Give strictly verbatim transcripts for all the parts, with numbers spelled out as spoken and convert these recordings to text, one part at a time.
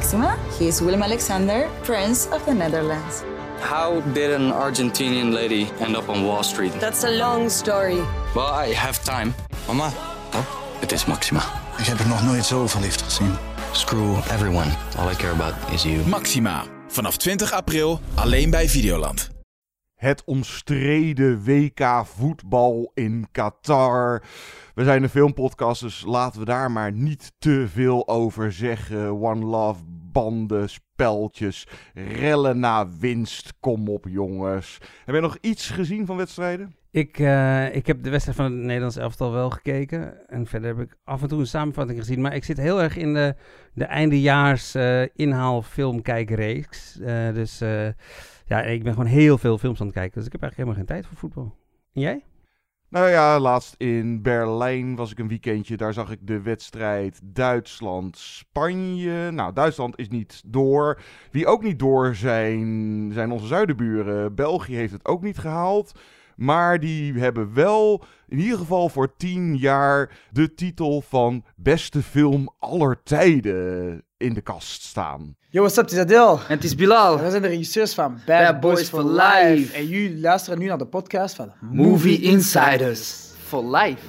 Maxima. He is Willem-Alexander, Prince of the Netherlands. How did an Argentinian lady end up on Wall Street? That's a long story. Well, I have time. Mama, Oh, het is Maxima. ik heb er nog nooit zo verliefd gezien. Screw everyone. All I care about is you. Maxima. Vanaf twintig april alleen bij Videoland. Het omstreden W K voetbal in Qatar. We zijn een filmpodcast, dus laten we daar maar niet te veel over zeggen. One Love, banden, speltjes, rellen na winst. Kom op, jongens. Heb je nog iets gezien van wedstrijden? Ik, uh, ik heb de wedstrijd van het Nederlands elftal wel gekeken. En verder heb ik af en toe een samenvatting gezien. Maar ik zit heel erg in de, de eindejaars uh, inhaalfilmkijkreeks. Uh, dus uh, ja, ik ben gewoon heel veel films aan het kijken. Dus ik heb eigenlijk helemaal geen tijd voor voetbal. En jij? Nou ja, laatst in Berlijn was ik een weekendje. Daar zag ik de wedstrijd Duitsland-Spanje. Nou, Duitsland is niet door. Wie ook niet door zijn, zijn onze zuidenburen. België heeft het ook niet gehaald. Maar die hebben wel in ieder geval voor tien jaar de titel van beste film aller tijden in de kast staan. Yo, what's up, het is Adil. En het is Bilal. En wij zijn de regisseurs van Bad, Bad Boys, Boys for for Life. Life. En jullie luisteren nu naar de podcast van Movie Insiders. For life.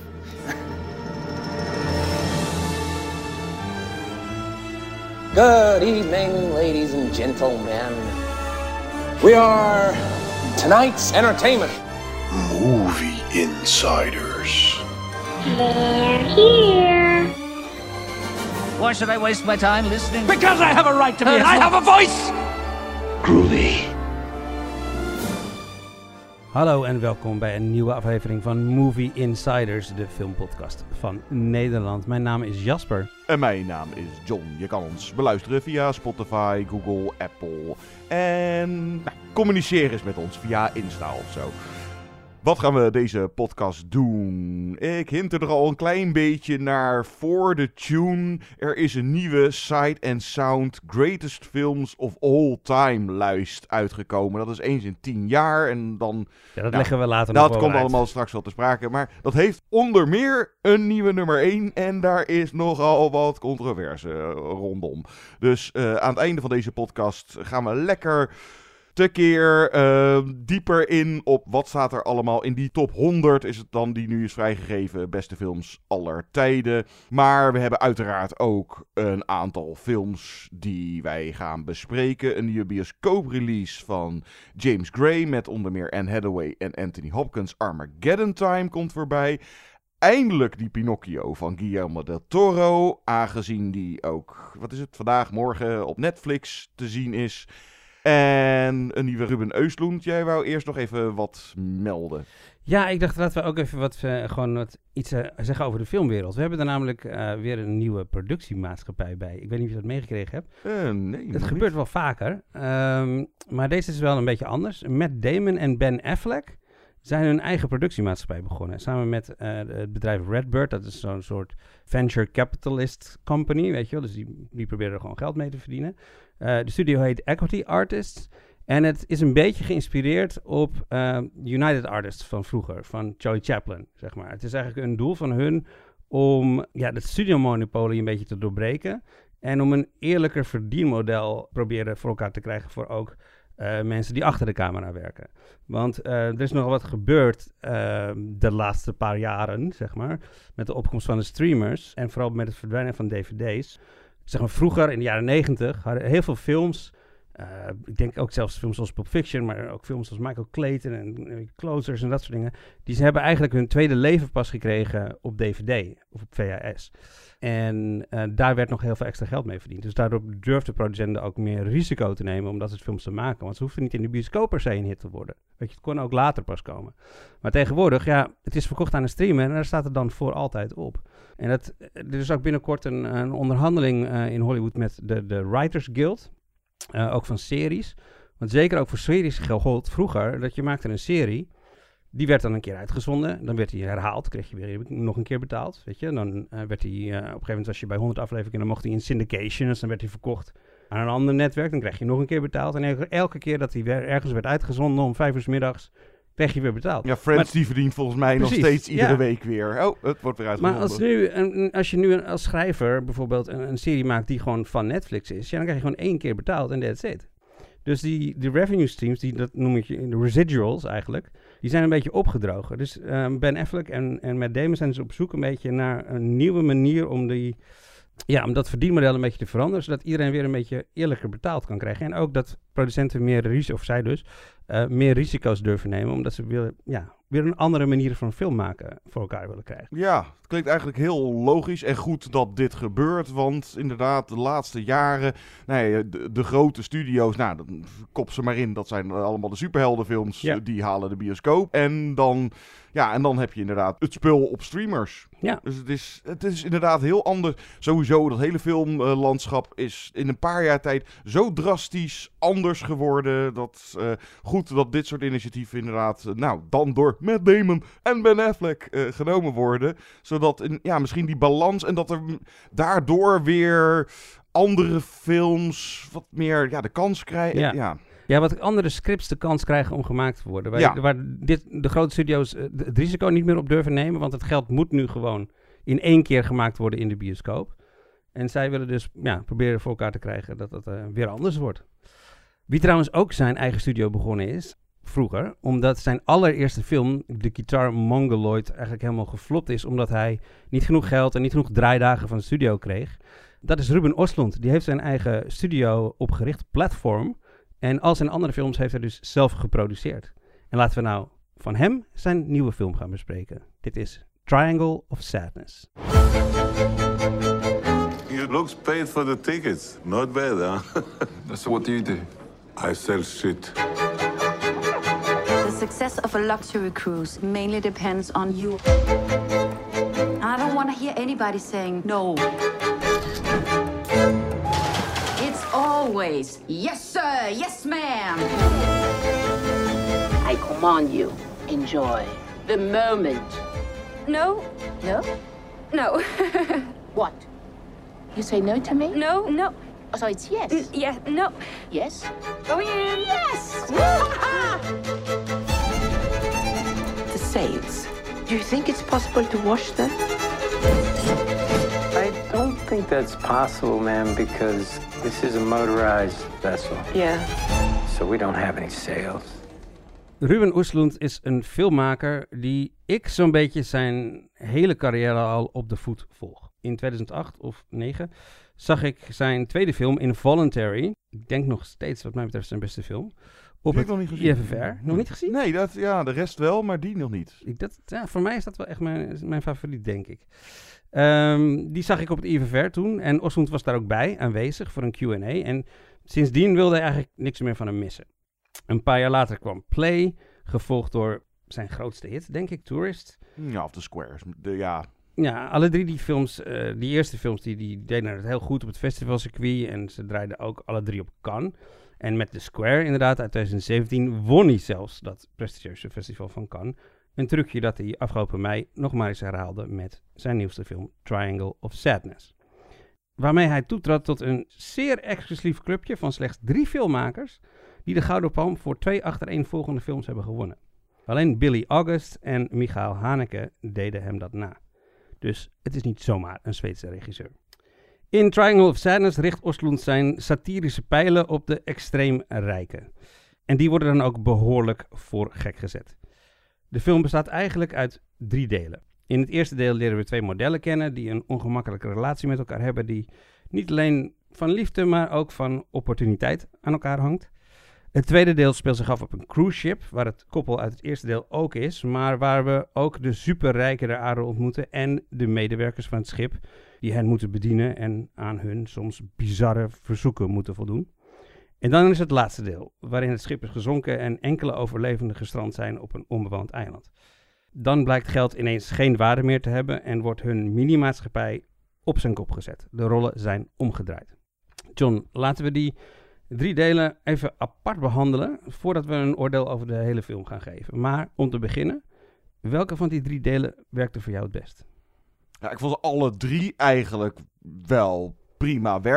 Good evening, ladies and gentlemen. We are tonight's entertainment. Movie Insiders. They're here. Why should I waste my time listening? Because I have a right to be, and I have a voice! Groovy. Hallo en welkom bij een nieuwe aflevering van Movie Insiders, de filmpodcast van Nederland. Mijn naam is Jasper. En mijn naam is John. Je kan ons beluisteren via Spotify, Google, Apple. En nou, communiceer eens met ons via Insta of zo. Wat gaan we deze podcast doen? Ik hint er al een klein beetje naar voor de tune. Er is een nieuwe Sight and Sound Greatest Films of All Time lijst uitgekomen. Dat is eens in tien jaar en dan... Ja, dat nou, leggen we later dat nog wel komt uit. allemaal straks wel te sprake. Maar dat heeft onder meer een nieuwe nummer één. En daar is nogal wat controverse rondom. Dus uh, aan het einde van deze podcast gaan we lekker... tekeer uh, dieper in op wat staat er allemaal in die top honderd is het dan die nu is vrijgegeven beste films aller tijden. Maar we hebben uiteraard ook een aantal films die wij gaan bespreken. Een nieuwe bioscooprelease van James Gray met onder meer Anne Hathaway en Anthony Hopkins. Armageddon Time komt voorbij. Eindelijk die Pinocchio van Guillermo del Toro, aangezien die ook, wat is het, vandaag, morgen op Netflix te zien is. En een nieuwe Ruben Östlund. Jij wou eerst nog even wat melden. Ja, ik dacht laten we ook even wat, uh, gewoon wat iets uh, zeggen over de filmwereld. We hebben er namelijk uh, weer een nieuwe productiemaatschappij bij. Ik weet niet of je dat meegekregen hebt. Uh, nee. Het gebeurt niet. wel vaker. Um, maar deze is wel een beetje anders. Matt Damon en Ben Affleck zijn hun eigen productiemaatschappij begonnen. Samen met uh, het bedrijf Redbird. Dat is zo'n soort venture capitalist company, weet je wel. Dus die, die proberen er gewoon geld mee te verdienen. Uh, de studio heet Equity Artists. En het is een beetje geïnspireerd op uh, United Artists van vroeger. Van Charlie Chaplin, zeg maar. Het is eigenlijk een doel van hun om ja, het studiomonopolie een beetje te doorbreken. En om een eerlijker verdienmodel proberen voor elkaar te krijgen voor ook uh, mensen die achter de camera werken. Want uh, er is nogal wat gebeurd uh, de laatste paar jaren, zeg maar. Met de opkomst van de streamers. En vooral met het verdwijnen van D V D's. Zeg maar, vroeger in de jaren negentig hadden heel veel films, uh, ik denk ook zelfs films zoals Pulp Fiction, maar ook films zoals Michael Clayton en uh, Closers en dat soort dingen, die ze hebben eigenlijk hun tweede leven pas gekregen op D V D of op V H S. En uh, daar werd nog heel veel extra geld mee verdiend. Dus daardoor durfden producenten ook meer risico te nemen om dat soort films te maken. Want ze hoefden niet in de bioscoop per se een hit te worden. Weet je, het kon ook later pas komen. Maar tegenwoordig, ja, het is verkocht aan een streamer en daar staat het dan voor altijd op. En dat, er is ook binnenkort een, een onderhandeling uh, in Hollywood met de, de Writers Guild. Uh, ook van series. Want zeker ook voor series geldt vroeger dat je maakte een serie. Die werd dan een keer uitgezonden. Dan werd die herhaald. Kreeg je weer nog een keer betaald. Weet je? Dan uh, werd die uh, op een gegeven moment als je bij honderd afleveringen, dan mocht hij in syndication. Dus dan werd hij verkocht aan een ander netwerk. Dan kreeg je nog een keer betaald. En elke, elke keer dat hij weer ergens werd uitgezonden om vijf uur 's middags, krijg je weer betaald. Ja, Friends maar, die verdient volgens mij precies, nog steeds iedere ja. week weer. Oh, het wordt weer uitgezonden. Maar als, nu, een, als je nu als schrijver bijvoorbeeld een, een serie maakt die gewoon van Netflix is, ja, dan krijg je gewoon één keer betaald en that's it. Dus die, die revenue streams, die, dat noem ik je de residuals eigenlijk, die zijn een beetje opgedrogen. Dus um, Ben Affleck en, en Matt Damon zijn dus op zoek een beetje naar een nieuwe manier om, die, ja, om dat verdienmodel een beetje te veranderen, zodat iedereen weer een beetje eerlijker betaald kan krijgen. En ook dat producenten meer risico's, of zij dus, uh, meer risico's durven nemen, omdat ze weer, ja, weer een andere manier van film maken voor elkaar willen krijgen. Ja, het klinkt eigenlijk heel logisch en goed dat dit gebeurt, want inderdaad de laatste jaren, nee, de, de grote studio's, nou, dan kop ze maar in, dat zijn allemaal de superheldenfilms, ja. Die halen de bioscoop en dan, ja, en dan heb je inderdaad het spul op streamers. Ja. Dus het is, het is inderdaad heel anders. Sowieso, dat hele filmlandschap is in een paar jaar tijd zo drastisch anders geworden, dat uh, goed dat dit soort initiatieven inderdaad, uh, nou, dan door Matt Damon en Ben Affleck uh, genomen worden. Zodat in, ja, misschien die balans en dat er daardoor weer andere films wat meer ja, de kans krijgen. Ja. Ja. Ja, wat andere scripts de kans krijgen om gemaakt te worden. Waar, Ja. waar dit, de grote studio's uh, het risico niet meer op durven nemen. Want het geld moet nu gewoon in één keer gemaakt worden in de bioscoop. En zij willen dus ja, proberen voor elkaar te krijgen dat het uh, weer anders wordt. Wie trouwens ook zijn eigen studio begonnen is, vroeger, omdat zijn allereerste film, The Guitar Mongoloid, eigenlijk helemaal geflopt is. Omdat hij niet genoeg geld en niet genoeg draaidagen van de studio kreeg. Dat is Ruben Östlund. Die heeft zijn eigen studio opgericht, Platform. En al zijn andere films heeft hij dus zelf geproduceerd. En laten we nou van hem zijn nieuwe film gaan bespreken. Dit is Triangle of Sadness. You looks paid for the tickets. Not bad, huh? So what do you do? I sell shit. The success of a luxury cruise mainly depends on you. I don't want to hear anybody saying no. It's always, yes sir, yes ma'am. I command you, enjoy the moment. No. No? No. What? You say no to me? No, no. Oh, so it's yes? N- yeah, no. Yes? Oh yeah, yes! The sails. Do you think it's possible to wash them? I don't think that's possible, ma'am, because this is a motorized vessel. Yeah. So we don't have any sails. Ruben Östlund is een filmmaker die ik zo'n beetje zijn hele carrière al op de voet volg. In tweeduizend acht of negen zag ik zijn tweede film Involuntary. Ik denk nog steeds wat mij betreft zijn beste film. Op Die het heb ik nog niet I gezien. F F R. Nog niet gezien? Nee, dat, ja, de rest wel, maar die nog niet. Ik, dat, ja, voor mij is dat wel echt mijn, mijn favoriet, denk ik. Um, die zag ik op het I F F R toen. En Östlund was daar ook bij, aanwezig voor een Q en A. En sindsdien wilde hij eigenlijk niks meer van hem missen. Een paar jaar later kwam Play, gevolgd door zijn grootste hit, denk ik, Tourist. Ja, of The Squares. De, ja... Ja, alle drie die films, uh, die eerste films, die, die deden het heel goed op het festivalcircuit. En ze draaiden ook alle drie op Cannes. En met The Square, inderdaad, uit tweeduizend zeventien won hij zelfs dat prestigieuze festival van Cannes. Een trucje dat hij afgelopen mei nog maar eens herhaalde met zijn nieuwste film Triangle of Sadness. Waarmee hij toetrad tot een zeer exclusief clubje van slechts drie filmmakers die de Gouden Palm voor twee achtereenvolgende films hebben gewonnen. Alleen Billy August en Michael Haneke deden hem dat na. Dus het is niet zomaar een Zweedse regisseur. In Triangle of Sadness richt Östlund zijn satirische pijlen op de extreem rijken. En die worden dan ook behoorlijk voor gek gezet. De film bestaat eigenlijk uit drie delen. In het eerste deel leren we twee modellen kennen die een ongemakkelijke relatie met elkaar hebben, die niet alleen van liefde, maar ook van opportuniteit aan elkaar hangt. Het tweede deel speelt zich af op een cruise ship, waar het koppel uit het eerste deel ook is, maar waar we ook de superrijken der aarde ontmoeten en de medewerkers van het schip, die hen moeten bedienen en aan hun soms bizarre verzoeken moeten voldoen. En dan is het laatste deel, waarin het schip is gezonken en enkele overlevenden gestrand zijn op een onbewoond eiland. Dan blijkt geld ineens geen waarde meer te hebben en wordt hun minimaatschappij op zijn kop gezet. De rollen zijn omgedraaid. John, laten we die drie delen even apart behandelen voordat we een oordeel over de hele film gaan geven. Maar om te beginnen, welke van die drie delen werkte voor jou het best? Ja, ik vond alle drie eigenlijk wel prima werk. Ik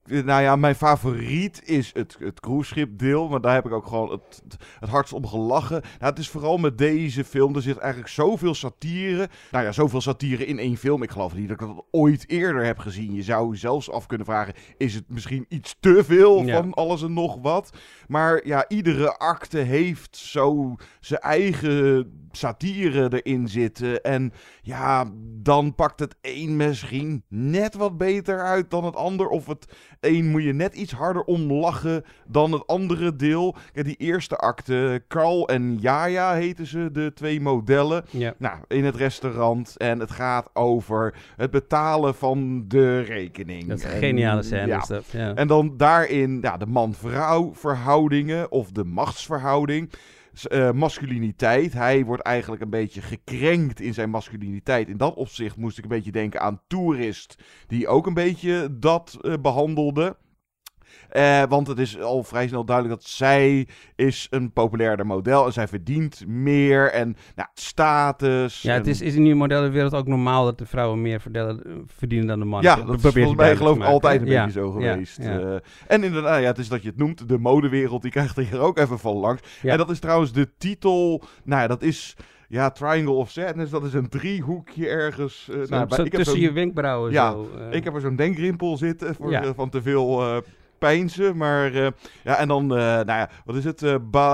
Nou ja, mijn favoriet is het, het cruiseschipdeel. Maar daar heb ik ook gewoon het, het hardst om gelachen. Nou, het is vooral met deze film. Er zit eigenlijk zoveel satire. Nou ja, zoveel satire in één film. Ik geloof niet dat ik dat ooit eerder heb gezien. Je zou zelfs af kunnen vragen, is het misschien iets te veel Ja. van alles en nog wat? Maar ja, iedere acte heeft zo zijn eigen satire erin zitten. En ja, dan pakt het een misschien net wat beter uit dan het ander. Of het een moet je net iets harder om lachen dan het andere deel. Kijk, die eerste acte, Carl en Yaya heten ze, de twee modellen. Ja. Nou, in het restaurant. En het gaat over het betalen van de rekening. Dat is een En, geniale scène. ja. Is dat, ja. En dan daarin ja, de man-vrouw verhoudingen of de machtsverhouding. Uh, masculiniteit. Hij wordt eigenlijk een beetje gekrenkt in zijn masculiniteit. In dat opzicht moest ik een beetje denken aan Toerist, die ook een beetje dat uh, behandelde. Uh, want het is al vrij snel duidelijk dat zij is een populairder model en zij verdient meer en nou, status. Ja, en... het is, is in die modellenwereld ook normaal dat de vrouwen meer verdelen, verdienen dan de mannen. Ja, dat is volgens mij geloof ik altijd een ja, beetje zo geweest. Ja, ja. Uh, en inderdaad, ja, het is dat je het noemt, de modewereld, die krijgt er hier ook even van langs. Ja. En dat is trouwens de titel, nou ja, dat is... Ja, Triangle of Sadness, dat is een driehoekje ergens. Uh, zo, nou, zo ik heb tussen je wenkbrauwen. Ja, zo, uh... ik heb er zo'n denkrimpel zitten voor, ja. uh, van te veel... Uh, pijnsen, maar uh, ja, en dan, uh, nou ja, wat is het? Uh,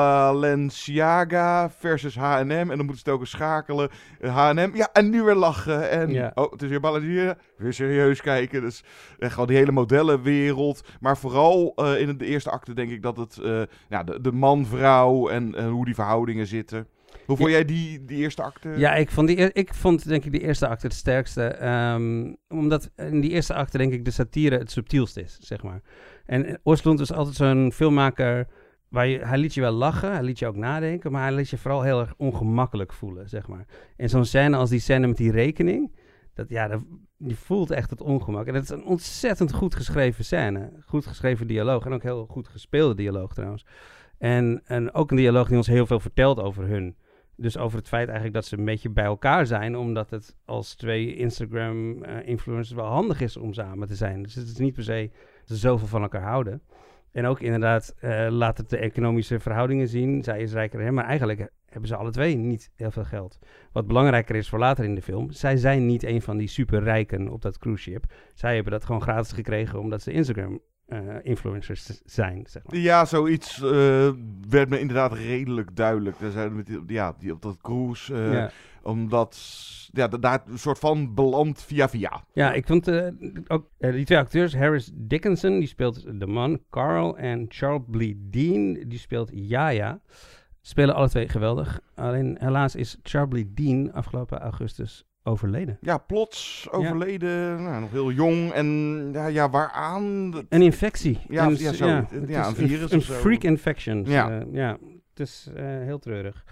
Balenciaga versus H en M. En dan moeten ze telkens schakelen. Uh, H en M, ja, en nu weer lachen. En, ja. oh, het is weer Balenciaga, weer serieus kijken. Dus uh, gewoon die hele modellenwereld. Maar vooral uh, in de eerste acte denk ik dat het, uh, ja, de, de man-vrouw en uh, hoe die verhoudingen zitten. Hoe vond ja. jij die, die eerste acte? Ja, ik vond, die, ik vond denk ik de eerste acte het sterkste. Um, omdat in die eerste acte denk ik de satire het subtielst is, zeg maar. En Östlund is altijd zo'n filmmaker waar je, hij liet je wel lachen, hij liet je ook nadenken, maar hij liet je vooral heel erg ongemakkelijk voelen, zeg maar. En zo'n scène als die scène met die rekening, dat, ja, dat, je voelt echt het ongemak. En dat is een ontzettend goed geschreven scène. Goed geschreven dialoog en ook heel goed gespeelde dialoog trouwens. En, en ook een dialoog die ons heel veel vertelt over hun. Dus over het feit eigenlijk dat ze een beetje bij elkaar zijn, omdat het als twee Instagram-influencers wel handig is om samen te zijn. Dus het is niet per se dat ze zoveel van elkaar houden. En ook inderdaad uh, laat het de economische verhoudingen zien. Zij is rijker dan hem, maar eigenlijk hebben ze alle twee niet heel veel geld. Wat belangrijker is voor later in de film, zij zijn niet een van die superrijken op dat cruise ship. Zij hebben dat gewoon gratis gekregen omdat ze Instagram Uh, influencers zijn, zeg maar. Ja, zoiets uh, werd me inderdaad redelijk duidelijk. Er zijn met die, ja, die op dat cruise, uh, ja. omdat ja, daar een soort van beland via via. Ja, ik vond uh, ook uh, die twee acteurs, Harris Dickinson, die speelt de man, Carl, en Charlie Dean, die speelt Yaya. Spelen alle twee geweldig. Alleen helaas is Charlie Dean afgelopen augustus overleden. Ja, plots overleden, ja. Nou, nog heel jong en ja, ja waaraan? Een infectie. Ja, een, ja, zo, ja, ja een virus Een, of zo. Een freak infection. Ja. Uh, ja, het is uh, heel treurig.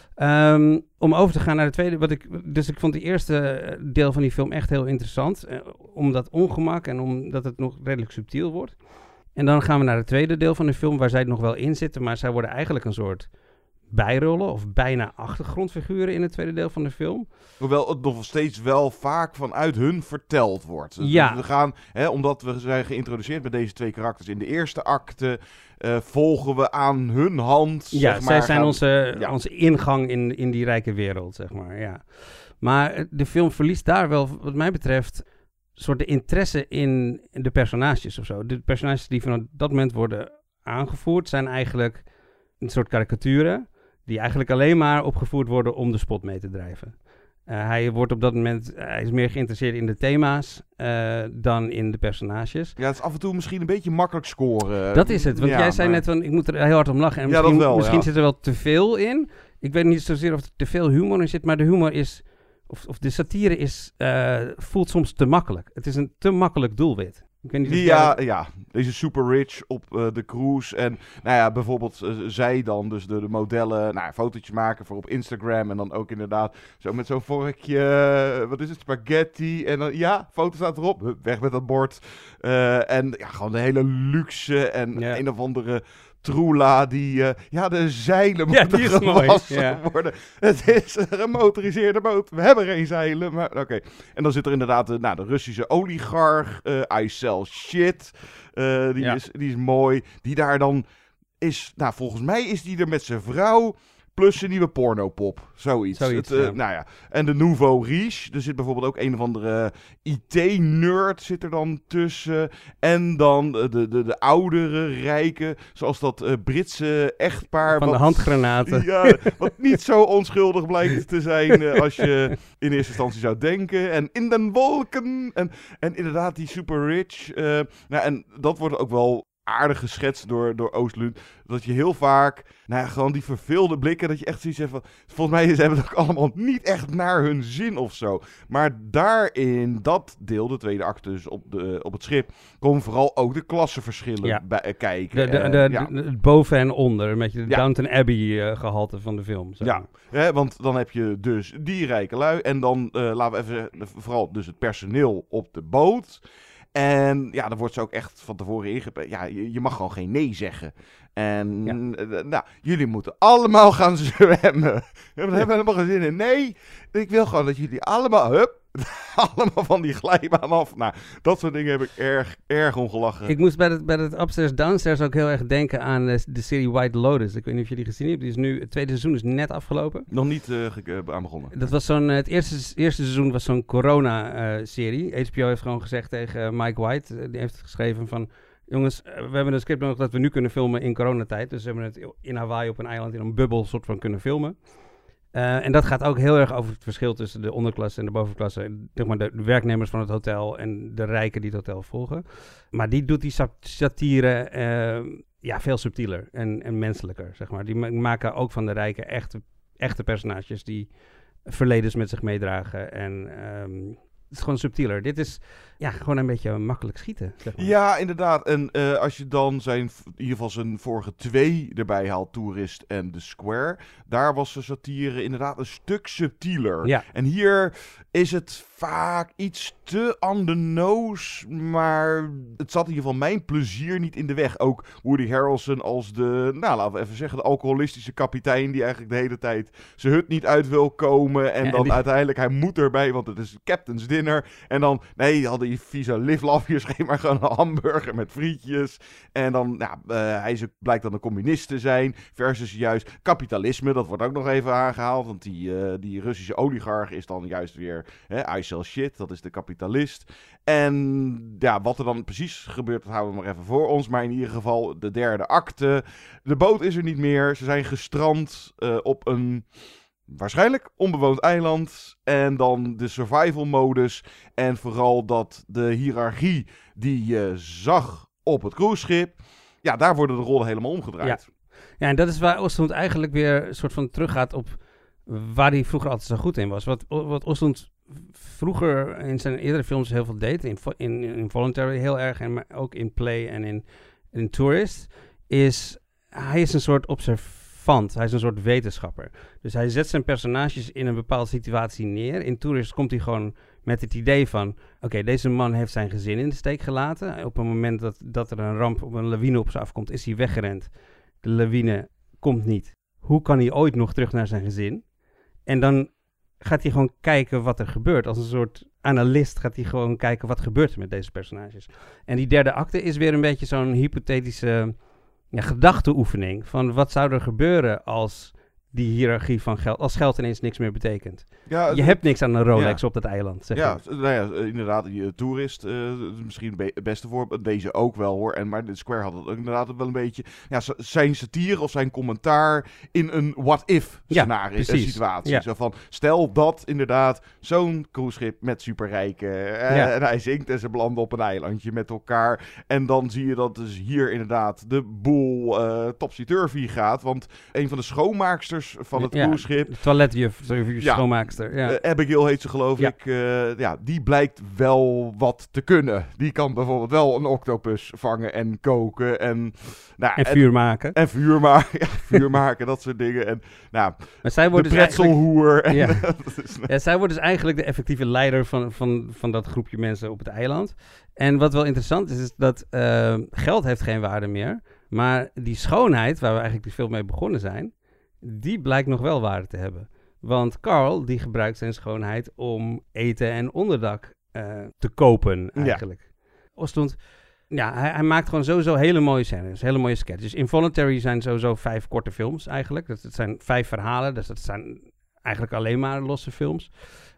Um, om over te gaan naar de tweede, wat ik, dus ik vond die eerste deel van die film echt heel interessant, uh, om dat ongemak en omdat het nog redelijk subtiel wordt. En dan gaan we naar het tweede deel van de film, waar zij nog wel in zitten, maar zij worden eigenlijk een soort bijrollen of bijna achtergrondfiguren in het tweede deel van de film. Hoewel het nog steeds wel vaak vanuit hun verteld wordt. Ja. We gaan, hè, omdat we zijn geïntroduceerd met deze twee karakters in de eerste acte, uh, volgen we aan hun hand. Ja, zeg maar, zij zijn gaan, onze, ja. onze ingang in, in die rijke wereld, zeg maar. Ja. Maar de film verliest daar wel, wat mij betreft, een soort de interesse in de personages of zo. De personages die vanaf dat moment worden aangevoerd, zijn eigenlijk een soort karikaturen die eigenlijk alleen maar opgevoerd worden om de spot mee te drijven. Uh, hij wordt op dat moment, uh, hij is meer geïnteresseerd in de thema's uh, dan in de personages. Ja, het is af en toe misschien een beetje makkelijk scoren. Dat is het, want ja, jij zei maar... net van, ik moet er heel hard om lachen. En misschien, ja, dat wel, misschien ja. zit er wel te veel in. Ik weet niet zozeer of er te veel humor in zit, maar de humor is, of, of de satire is, uh, voelt soms te makkelijk. Het is een te makkelijk doelwit. Ik weet niet of ja, jij... ja, deze super rich op uh, de cruise. En nou ja, bijvoorbeeld uh, zij dan, dus de, de modellen, nou, fotootjes maken voor op Instagram. En dan ook inderdaad zo met zo'n vorkje, uh, wat is het, spaghetti. En dan, ja, foto staat erop, weg met dat bord. Uh, en ja, gewoon de hele luxe en ja. een of andere Troela, die... Uh, ja, de zeilen ja, moeten die is gewassen mooi, ja. worden. Het is een gemotoriseerde boot. We hebben geen zeilen, maar oké. Okay. En dan zit er inderdaad de, nou, de Russische oligarch. Uh, I sell shit. Uh, die, ja. is, die is mooi. Die daar dan is... Nou, volgens mij is die er met zijn vrouw... Plus een nieuwe pornopop. Zoiets. Zoiets het, uh, ja. Nou ja. En de nouveau riche. Er zit bijvoorbeeld ook een of andere I T-nerd zit er dan tussen. En dan de, de, de, de oudere rijken. Zoals dat uh, Britse echtpaar. Van wat, de handgranaten. Ja, wat niet zo onschuldig blijkt te zijn uh, als je in eerste instantie zou denken. En in den wolken. En, en inderdaad die super rich. Uh, nou, en dat wordt ook wel... aardig geschetst door, door Oostlund. Dat je heel vaak, nou ja, gewoon die verveelde blikken, dat je echt zoiets hebt van... Volgens mij hebben het ook allemaal niet echt naar hun zin of zo. Maar daarin, dat deel, de tweede acte dus op, de, op het schip, komen vooral ook de klassenverschillen ja. bij, uh, kijken. De, de, uh, de, ja. de, de, boven en onder, een beetje de ja. Downton Abbey uh, gehalte van de film. Zeg maar. Ja, hè, want dan heb je dus die rijke lui. En dan, uh, laten we even, vooral dus het personeel op de boot... En ja, dan wordt ze ook echt van tevoren ingepe... Ja, je, je mag gewoon geen nee zeggen. En ja. uh, nou, jullie moeten allemaal gaan zwemmen. We hebben helemaal geen zin in. Nee, ik wil gewoon dat jullie allemaal... Hup, allemaal van die glijbaan af. Nou, dat soort dingen heb ik erg, erg om gelachen. Ik moest bij het, bij het Upstairs Downstairs ook heel erg denken aan de, de serie White Lotus. Ik weet niet of jullie gezien hebben. Die is nu, het tweede seizoen is net afgelopen. Nog niet uh, ge- uh, aan begonnen. Dat was zo'n, het eerste, eerste seizoen was zo'n corona-serie. Uh, H B O heeft gewoon gezegd tegen uh, Mike White, uh, die heeft het geschreven van... Jongens, uh, we hebben een script nodig dat we nu kunnen filmen in coronatijd. Dus we hebben het in Hawaii op een eiland in een bubbel soort van kunnen filmen. Uh, en dat gaat ook heel erg over het verschil tussen de onderklasse en de bovenklasse. Zeg maar de werknemers van het hotel en de rijken die het hotel volgen. Maar die doet die satire uh, ja, veel subtieler en, en menselijker, zeg maar. Die ma- maken ook van de rijken echte, echte personages die verledens met zich meedragen. En um, het is gewoon subtieler. Dit is ja, gewoon een beetje makkelijk schieten, zeg maar. Ja, inderdaad. En uh, als je dan zijn, in ieder geval zijn vorige twee erbij haalt, Tourist en The Square, daar was de satire inderdaad een stuk subtieler. Ja. En hier is het vaak iets te on the nose, maar het zat in ieder geval mijn plezier niet in de weg. Ook Woody Harrelson als de, nou laten we even zeggen, de alcoholistische kapitein die eigenlijk de hele tijd zijn hut niet uit wil komen. En ja, dan die... uiteindelijk, hij moet erbij, want het is Captain's Dinner. En dan, nee, hadden die vieze livlafjes, geef maar gewoon een hamburger met frietjes. En dan, nou, uh, hij is ook, blijkt dan een communist te zijn, versus juist kapitalisme. Dat wordt ook nog even aangehaald, want die, uh, die Russische oligarch is dan juist weer, hè, I sell shit, dat is de kapitalist. En ja, wat er dan precies gebeurt, dat houden we maar even voor ons. Maar in ieder geval de derde acte. De boot is er niet meer. Ze zijn gestrand uh, op een waarschijnlijk onbewoond eiland. En dan de survival modus. En vooral dat de hiërarchie die je zag op het cruiseschip. Ja, daar worden de rollen helemaal omgedraaid. Ja, ja en dat is waar Oostland eigenlijk weer een soort van teruggaat op waar hij vroeger altijd zo goed in was. Wat, wat Oostland vroeger in zijn eerdere films heel veel deed, in, in, in Involuntary heel erg, en maar ook in Play en in, in Tourist, is hij is een soort observant, hij is een soort wetenschapper. Dus hij zet zijn personages in een bepaalde situatie neer. In Tourist komt hij gewoon met het idee van, oké, okay, deze man heeft zijn gezin in de steek gelaten. Op het moment dat, dat er een ramp, op een lawine op ze afkomt, is hij weggerend. De lawine komt niet. Hoe kan hij ooit nog terug naar zijn gezin? En dan gaat hij gewoon kijken wat er gebeurt. Als een soort analist gaat hij gewoon kijken wat gebeurt er met deze personages. En die derde acte is weer een beetje zo'n hypothetische ja, gedachteoefening van wat zou er gebeuren als die hiërarchie van geld, als geld ineens niks meer betekent. Ja, je hebt niks aan een Rolex ja. op dat eiland. Zeg ja, nou ja, inderdaad, die Tourist, uh, misschien het beste voorbeeld, deze ook wel hoor. En maar de Square had het ook inderdaad wel een beetje, ja, zijn satire of zijn commentaar in een what-if scenario, ja, situatie. Ja. Zo van, stel dat inderdaad zo'n cruiseschip met superrijken, uh, ja. en hij zinkt en ze belanden op een eilandje met elkaar. En dan zie je dat dus hier inderdaad de boel uh, topsy-turvy gaat, want een van de schoonmaaksters oppassers van het ja, cruiseschip. De toiletjuf, ja. schoonmaakster. Ja. Uh, Abigail heet ze geloof ja. ik. Uh, ja, die blijkt wel wat te kunnen. Die kan bijvoorbeeld wel een octopus vangen en koken. En, nou, en vuur maken. En, en vuur maken, ja, vuur maken, dat soort dingen. En, nou, maar zij wordt de pretzelhoer. Dus ja. ja, zij wordt dus eigenlijk de effectieve leider van, van, van dat groepje mensen op het eiland. En wat wel interessant is, is dat uh, geld heeft geen waarde meer. Maar die schoonheid, waar we eigenlijk veel mee begonnen zijn, die blijkt nog wel waarde te hebben. Want Carl, die gebruikt zijn schoonheid om eten en onderdak uh, te kopen, eigenlijk. Ja. Ostlund, ja, hij, hij maakt gewoon sowieso hele mooie scènes, hele mooie sketches. Involuntary zijn sowieso vijf korte films, eigenlijk. Dat, dat zijn vijf verhalen, dus dat zijn eigenlijk alleen maar losse films.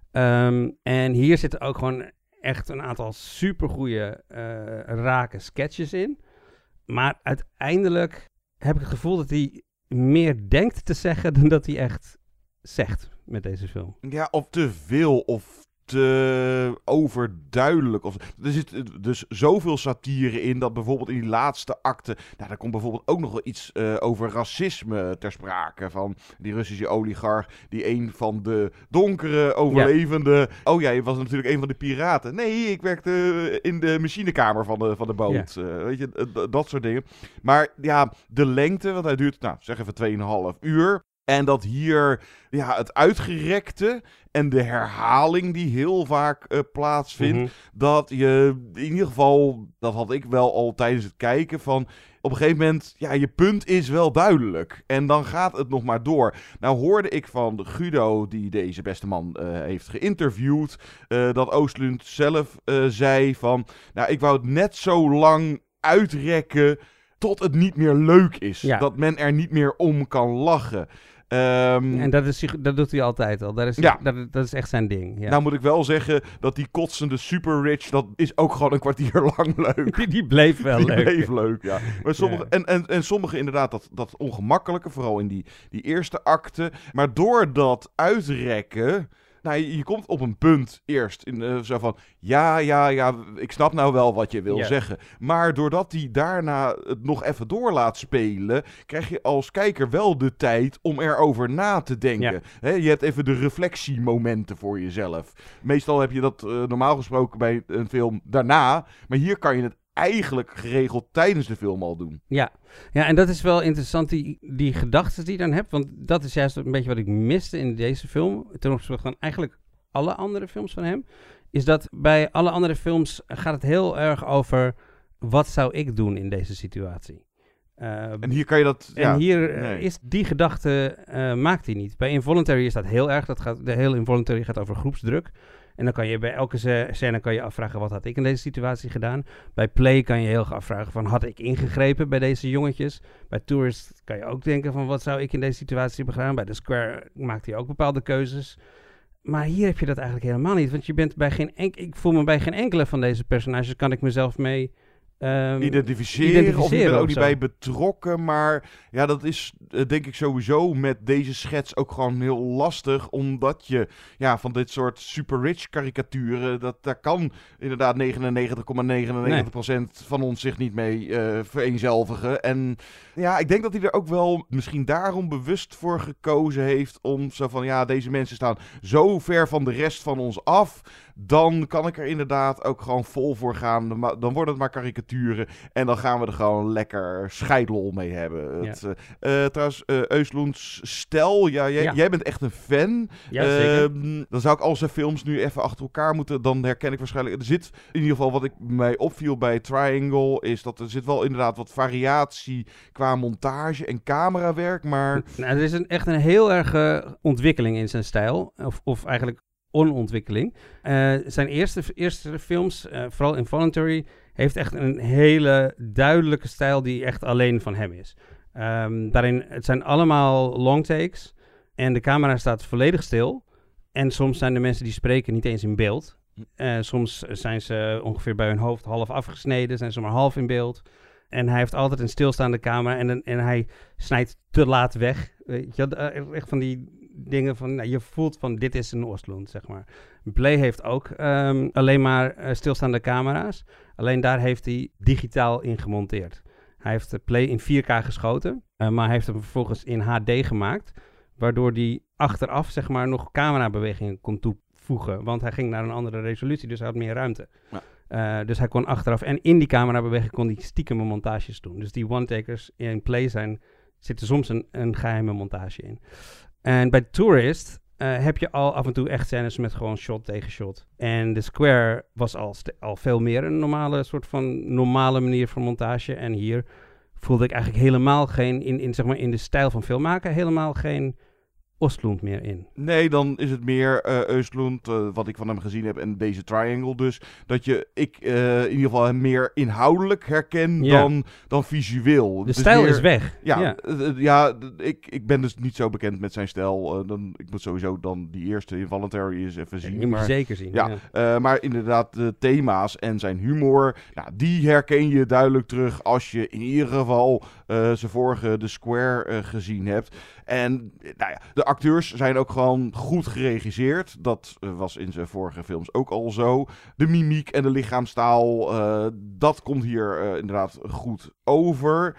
Um, en hier zitten ook gewoon echt een aantal supergoeie, uh, rake sketches in. Maar uiteindelijk heb ik het gevoel dat hij meer denkt te zeggen dan dat hij echt zegt met deze film. Ja, of te veel of te overduidelijk. Of, er zit dus zoveel satire in dat bijvoorbeeld in die laatste acte, nou, daar komt bijvoorbeeld ook nog wel iets uh, over racisme ter sprake van die Russische oligarch die een van de donkere overlevenden. Ja. Oh ja, je was natuurlijk een van de piraten. Nee, ik werkte in de machinekamer van de, van de boot. Ja. Uh, weet je, d- dat soort dingen. Maar ja, de lengte, want hij duurt, nou, zeg even tweeënhalf uur. En dat hier ja, het uitgerekte en de herhaling die heel vaak uh, plaatsvindt, mm-hmm. dat je in ieder geval, dat had ik wel al tijdens het kijken, van op een gegeven moment, ja, je punt is wel duidelijk. En dan gaat het nog maar door. Nou hoorde ik van Guido, die deze beste man uh, heeft geïnterviewd, uh, dat Ostlund zelf uh, zei van, nou, ik wou het net zo lang uitrekken tot het niet meer leuk is. Ja. Dat men er niet meer om kan lachen. Um, en dat, is, dat doet hij altijd al. Dat is, ja. dat, dat is echt zijn ding. Ja. Nou moet ik wel zeggen dat die kotsende super rich, dat is ook gewoon een kwartier lang leuk. Die, die bleef wel die leuk. Die bleef leuk, ja. Maar sommige, ja. En, en, en sommige inderdaad dat, dat ongemakkelijke, vooral in die, die eerste acte. Maar door dat uitrekken, nou, je, je komt op een punt eerst in uh, zo van, ja, ja, ja, ik snap nou wel wat je wil ja. zeggen. Maar doordat hij daarna het nog even door laat spelen, krijg je als kijker wel de tijd om erover na te denken. Ja. He, je hebt even de reflectiemomenten voor jezelf. Meestal heb je dat uh, normaal gesproken bij een film daarna, maar hier kan je het eigenlijk geregeld tijdens de film al doen. Ja, ja, en dat is wel interessant, die, die gedachten die je dan hebt. Want dat is juist een beetje wat ik miste in deze film. Ten opzichte van eigenlijk alle andere films van hem. Is dat bij alle andere films gaat het heel erg over, wat zou ik doen in deze situatie? Uh, en hier kan je dat... En ja, hier nee. is die gedachte, uh, maakt hij niet. Bij Involuntary is dat heel erg. Dat gaat, de hele Involuntary gaat over groepsdruk. En dan kan je bij elke scène kan je afvragen, wat had ik in deze situatie gedaan? Bij Play kan je heel erg afvragen van, had ik ingegrepen bij deze jongetjes? Bij Tourist kan je ook denken van, wat zou ik in deze situatie hebben gedaan? Bij The Square maakt hij ook bepaalde keuzes. Maar hier heb je dat eigenlijk helemaal niet. Want je bent bij geen enk- ik voel me bij geen enkele van deze personages, kan ik mezelf mee... Um, identificeren, identificeren of je bent er ook niet zo. bij betrokken, maar ja, dat is uh, denk ik sowieso met deze schets ook gewoon heel lastig, omdat je ja, van dit soort super rich karikaturen, dat daar kan inderdaad negenennegentig komma negenennegentig procent nee. van ons zich niet mee uh, vereenzelvigen. En ja, ik denk dat hij er ook wel misschien daarom bewust voor gekozen heeft om zo van, ja, deze mensen staan zo ver van de rest van ons af, dan kan ik er inderdaad ook gewoon vol voor gaan. Dan wordt het maar karikaturen en dan gaan we er gewoon lekker scheidlol mee hebben. Ja. Het, uh, uh, trouwens, uh, Östlunds stijl, ja, jij, ja. jij bent echt een fan. Ja, zeker. Uh, dan zou ik al zijn films nu even achter elkaar moeten, dan herken ik waarschijnlijk... Er zit in ieder geval, wat ik mij opviel bij Triangle, is dat er zit wel inderdaad wat variatie qua montage en camerawerk, maar... Nou, er is een, echt een heel erge ontwikkeling in zijn stijl, of, of eigenlijk onontwikkeling. Uh, zijn eerste, eerste films, uh, vooral Involuntary, heeft echt een hele duidelijke stijl die echt alleen van hem is. Um, daarin, het zijn allemaal long takes en de camera staat volledig stil. En soms zijn de mensen die spreken niet eens in beeld. Uh, soms zijn ze ongeveer bij hun hoofd half afgesneden, zijn ze maar half in beeld. En hij heeft altijd een stilstaande camera en, en hij snijdt te laat weg. Weet je, echt van die dingen van, nou, je voelt van, dit is een Ostlund, zeg maar. Play heeft ook um, alleen maar uh, stilstaande camera's. Alleen daar heeft hij digitaal in gemonteerd. Hij heeft de Play in vier K geschoten, uh, maar hij heeft hem vervolgens in H D gemaakt. waardoor hij achteraf zeg maar nog camerabewegingen kon toevoegen. Want hij ging naar een andere resolutie, dus hij had meer ruimte. Ja. Uh, dus hij kon achteraf en in die camerabeweging kon hij stiekeme montages doen. Dus die one-takers in play zijn, zit er soms een, een geheime montage in. En bij Tourist uh, heb je al af en toe echt scènes met gewoon shot tegen shot. En The Square was al, st- al veel meer een normale soort van normale manier van montage. En hier voelde ik eigenlijk helemaal geen, in, in, zeg maar in de stijl van filmmaken, helemaal geen Östlund meer in. Nee, dan is het meer uh, Östlund, uh, wat ik van hem gezien heb, en deze triangle dus. Dat je, ik uh, in ieder geval hem meer inhoudelijk herken ja. dan, dan visueel. De dus stijl meer, is weg. Ja, ja. Uh, ja ik, ik ben dus niet zo bekend met zijn stijl. Uh, dan, ik moet sowieso dan die eerste Involuntary eens even zien. Die moet je maar, zeker zien. Ja, ja. Uh, maar inderdaad, de thema's en zijn humor, nou, die herken je duidelijk terug als je in ieder geval uh, zijn vorige The Square uh, gezien hebt. En nou ja, de acteurs zijn ook gewoon goed geregisseerd. Dat uh, was in zijn vorige films ook al zo. De mimiek en de lichaamstaal, uh, dat komt hier uh, inderdaad goed over.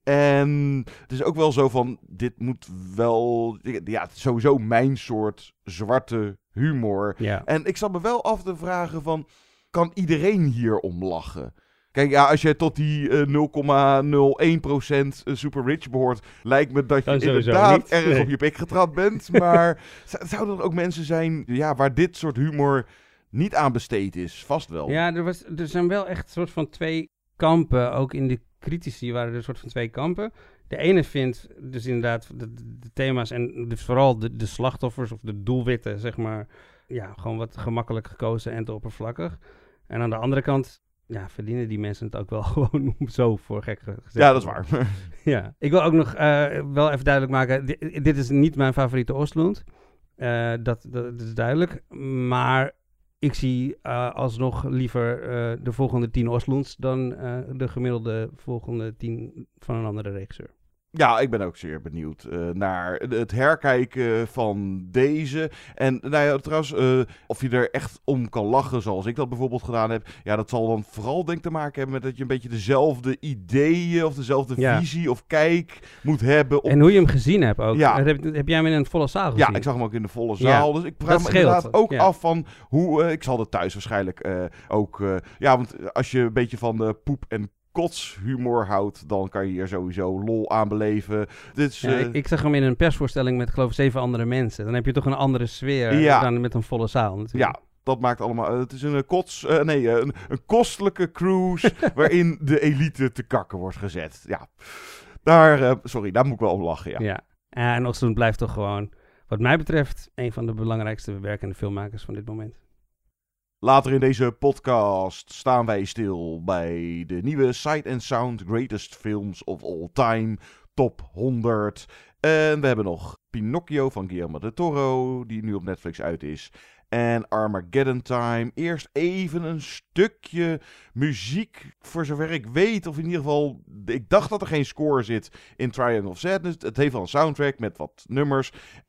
En het is ook wel zo van, dit moet wel, ja, sowieso mijn soort zwarte humor. Ja. En ik zat me wel af te vragen van, kan iedereen hier om lachen? Kijk, ja, als je tot die uh, nul komma nul één procent super rich behoort, lijkt me dat je inderdaad niet. erg nee. op je pik getrapt bent. Maar zouden er ook mensen zijn ja, waar dit soort humor niet aan besteed is? Vast wel. Ja, er, was, er zijn wel echt een soort van twee kampen. Ook in de critici waren er een soort van twee kampen. De ene vindt dus inderdaad de, de thema's en dus vooral de, de slachtoffers of de doelwitten, zeg maar, ja, gewoon wat gemakkelijk gekozen en te oppervlakkig. En aan de andere kant, ja, verdienen die mensen het ook wel gewoon zo voor gek gezegd. Ja, dat is waar. Ja, ik wil ook nog uh, wel even duidelijk maken, dit, dit is niet mijn favoriete Östlund. Uh, dat, dat, dat is duidelijk. Maar ik zie uh, alsnog liever uh, de volgende tien Östlunds dan uh, de gemiddelde volgende tien van een andere regisseur. Ja, ik ben ook zeer benieuwd uh, naar het herkijken van deze. En nou ja, trouwens, uh, of je er echt om kan lachen zoals ik dat bijvoorbeeld gedaan heb. Ja, dat zal dan vooral denk ik te maken hebben met dat je een beetje dezelfde ideeën of dezelfde ja. visie of kijk moet hebben. Op... En hoe je hem gezien hebt ook. Ja. Heb, heb jij hem in een volle zaal gezien? Ja, ik zag hem ook in de volle zaal. Ja. Dus ik vraag dat me inderdaad scheelt. ook ja. af van hoe... Uh, ik zal er thuis waarschijnlijk uh, ook... Uh, ja, want als je een beetje van de poep en kotshumor houdt, dan kan je hier sowieso lol aan beleven. Dus, ja, uh... ik, ik zag hem in een persvoorstelling met geloof ik zeven andere mensen. Dan heb je toch een andere sfeer ja. dan met een volle zaal natuurlijk. Ja, dat maakt allemaal... Uh, het is een kots... Uh, nee, uh, een, een kostelijke cruise waarin de elite te kakken wordt gezet. Ja, daar... Uh, sorry, daar moet ik wel om lachen, ja. Ja, en Östlund blijft toch gewoon, wat mij betreft, een van de belangrijkste werkende filmmakers van dit moment. Later in deze podcast staan wij stil bij de nieuwe Sight and Sound Greatest Films of All Time Top honderd. En we hebben nog Pinocchio van Guillermo del Toro, die nu op Netflix uit is. En Armageddon Time. Eerst even een stukje muziek, voor zover ik weet. Of in ieder geval, ik dacht dat er geen score zit in Triangle of Sadness. Het heeft wel een soundtrack met wat nummers.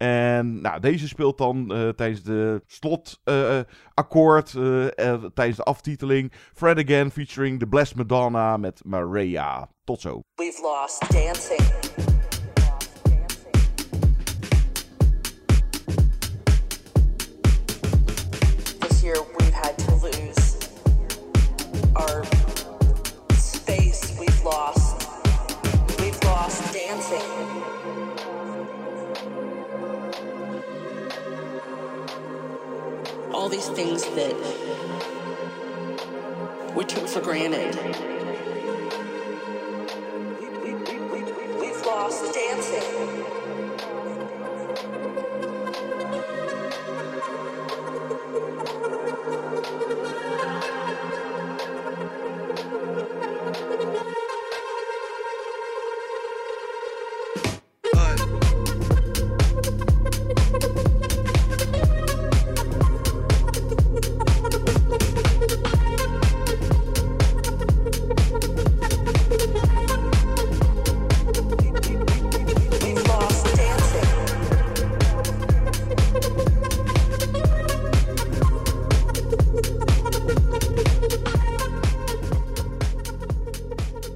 En nou, deze speelt dan uh, tijdens de slotakkoord, uh, uh, uh, tijdens de aftiteling. Fred Again featuring The Blessed Madonna met Maria. Tot zo. We've lost dancing. Year we've had to lose our space, we've lost we've lost dancing, all these things that we took for granted. we, we, we, we, we've lost dancing.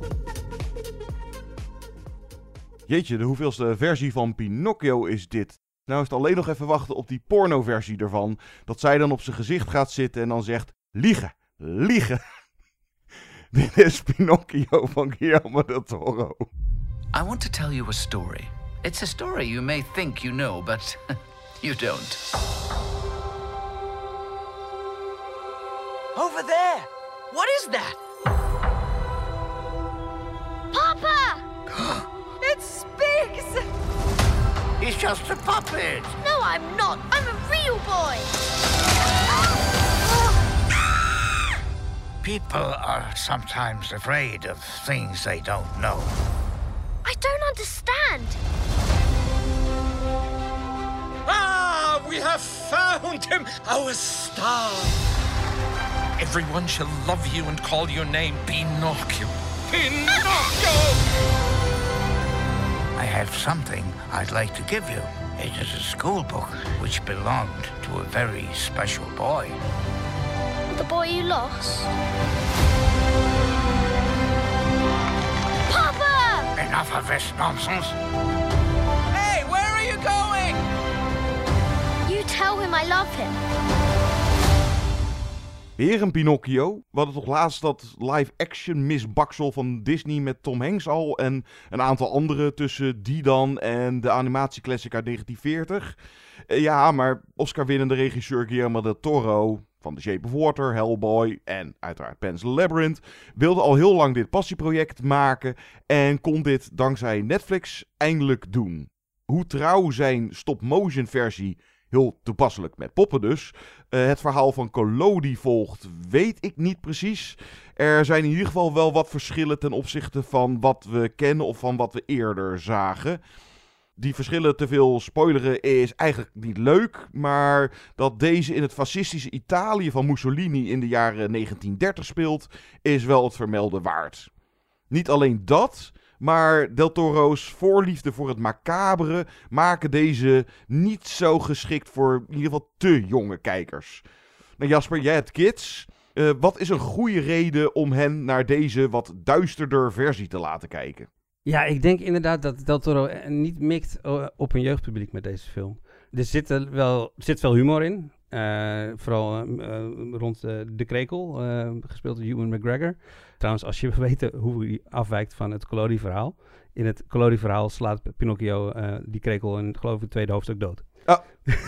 Jeetje, de hoeveelste versie van Pinocchio is dit Nou is het alleen nog even wachten op die pornoversie ervan. Dat zij dan op zijn gezicht gaat zitten en dan zegt... Liegen, liegen. Dit is Pinocchio van Guillermo del Toro. I want to tell you a story. It's a story you may think you know, but you don't. Over there! What is that? Papa! It speaks! He's just a puppet! No, I'm not. I'm a real boy! People are sometimes afraid of things they don't know. I don't understand. Ah, we have found him, our star. Everyone shall love you and call your name Pinocchio. Pinocchio! I have something I'd like to give you. It is a school book which belonged to a very special boy. The boy you lost? Papa! Enough of this nonsense. Hey, where are you going? You tell him I love him. Weer een Pinocchio. We hadden toch laatst dat live-action misbaksel van Disney met Tom Hanks al. En een aantal andere tussen die dan en de animatieclassic uit negentien veertig. Uh, ja, maar Oscar-winnende regisseur Guillermo del Toro van The Shape of Water, Hellboy en uiteraard Pan's Labyrinth wilde al heel lang dit passieproject maken en kon dit dankzij Netflix eindelijk doen. Hoe trouw zijn stop-motion versie, heel toepasselijk met poppen dus, uh, het verhaal van Collodi volgt, weet ik niet precies. Er zijn in ieder geval wel wat verschillen ten opzichte van wat we kennen of van wat we eerder zagen. Die verschillen te veel spoileren is eigenlijk niet leuk, maar dat deze in het fascistische Italië van Mussolini in de jaren negentien dertig speelt, is wel het vermelden waard. Niet alleen dat, maar Del Toro's voorliefde voor het macabere maken deze niet zo geschikt voor in ieder geval te jonge kijkers. Nou Jasper, jij hebt kids. Uh, wat is een goede reden om hen naar deze wat duisterder versie te laten kijken? Ja, ik denk inderdaad dat Del Toro niet mikt op een jeugdpubliek met deze film. Er zit er wel, er zit veel humor in. Uh, vooral uh, rond uh, de krekel, uh, gespeeld door Ewan McGregor. Trouwens, als je wil weten hoe hij afwijkt van het Collodi-verhaal. In het Collodi-verhaal slaat Pinocchio uh, die krekel in, geloof ik, het tweede hoofdstuk dood. Ah,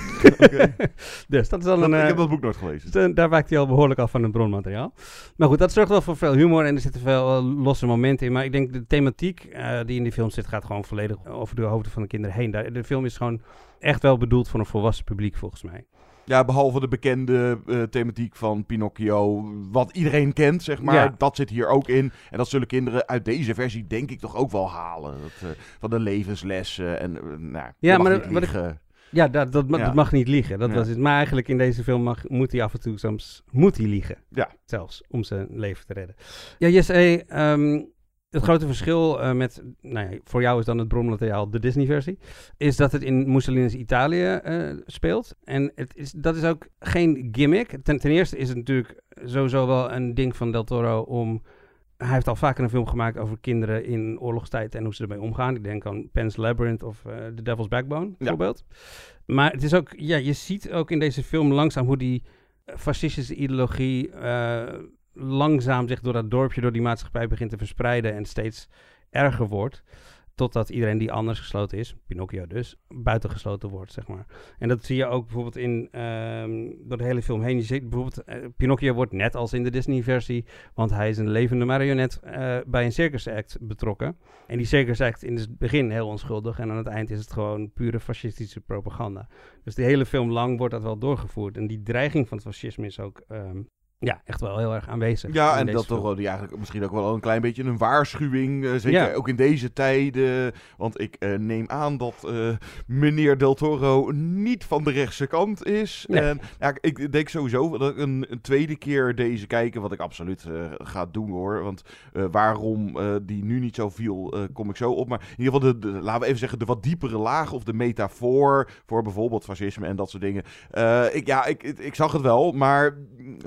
okay. Dus dat is al een... Dat, uh, ik heb dat boek nooit gelezen. Dus, uh, daar wijkt hij al behoorlijk af van het bronmateriaal. Maar goed, dat zorgt wel voor veel humor en er zitten veel uh, losse momenten in. Maar ik denk de thematiek uh, die in die film zit gaat gewoon volledig over de hoofden van de kinderen heen. Daar, de film is gewoon echt wel bedoeld voor een volwassen publiek volgens mij. Ja, behalve de bekende uh, thematiek van Pinocchio, wat iedereen kent, zeg maar. Ja. Dat zit hier ook in. En dat zullen kinderen uit deze versie denk ik toch ook wel halen. Dat, uh, van de levenslessen en uh, nou, ja, mag maar niet wat liegen. Ik, ja, dat, dat, ja, dat mag niet liegen. Dat ja. was het. Maar eigenlijk in deze film mag, moet hij af en toe soms moet hij liegen. Ja. Zelfs, om zijn leven te redden. Ja, Jesse, um, het grote verschil uh, met, nou ja, voor jou is dan het bronmateriaal de Disney-versie, is dat het in Mussolini's Italië uh, speelt. En het is, dat is ook geen gimmick. Ten, ten eerste is het natuurlijk sowieso wel een ding van Del Toro om... Hij heeft al vaker een film gemaakt over kinderen in oorlogstijd en hoe ze ermee omgaan. Ik denk aan Pan's Labyrinth of uh, The Devil's Backbone, bijvoorbeeld. Ja. Maar het is ook, ja, je ziet ook in deze film langzaam hoe die fascistische ideologie uh, langzaam zich door dat dorpje, door die maatschappij begint te verspreiden en steeds erger wordt. Totdat iedereen die anders gesloten is, Pinocchio dus, buitengesloten wordt, zeg maar. En dat zie je ook bijvoorbeeld in, um, door de hele film heen. Je ziet bijvoorbeeld, uh, Pinocchio wordt net als in de Disney-versie, want hij is een levende marionet uh, bij een circusact betrokken. En die circusact in het begin heel onschuldig en aan het eind is het gewoon pure fascistische propaganda. Dus de hele film lang wordt dat wel doorgevoerd. En die dreiging van het fascisme is ook... Um, Ja, echt wel heel erg aanwezig. Ja, en dat toch die eigenlijk misschien ook wel een klein beetje een waarschuwing. Uh, zeker ja. ook in deze tijden. Want ik uh, neem aan dat uh, meneer Del Toro niet van de rechtse kant is. Nee. En ja, ik denk sowieso dat ik een, een tweede keer deze kijken, wat ik absoluut uh, ga doen hoor. Want uh, waarom uh, die nu niet zo viel, uh, kom ik zo op. Maar in ieder geval, de, de, laten we even zeggen, de wat diepere laag of de metafoor voor bijvoorbeeld fascisme en dat soort dingen. Uh, ik, ja, ik, ik, ik zag het wel, maar hoe... Uh,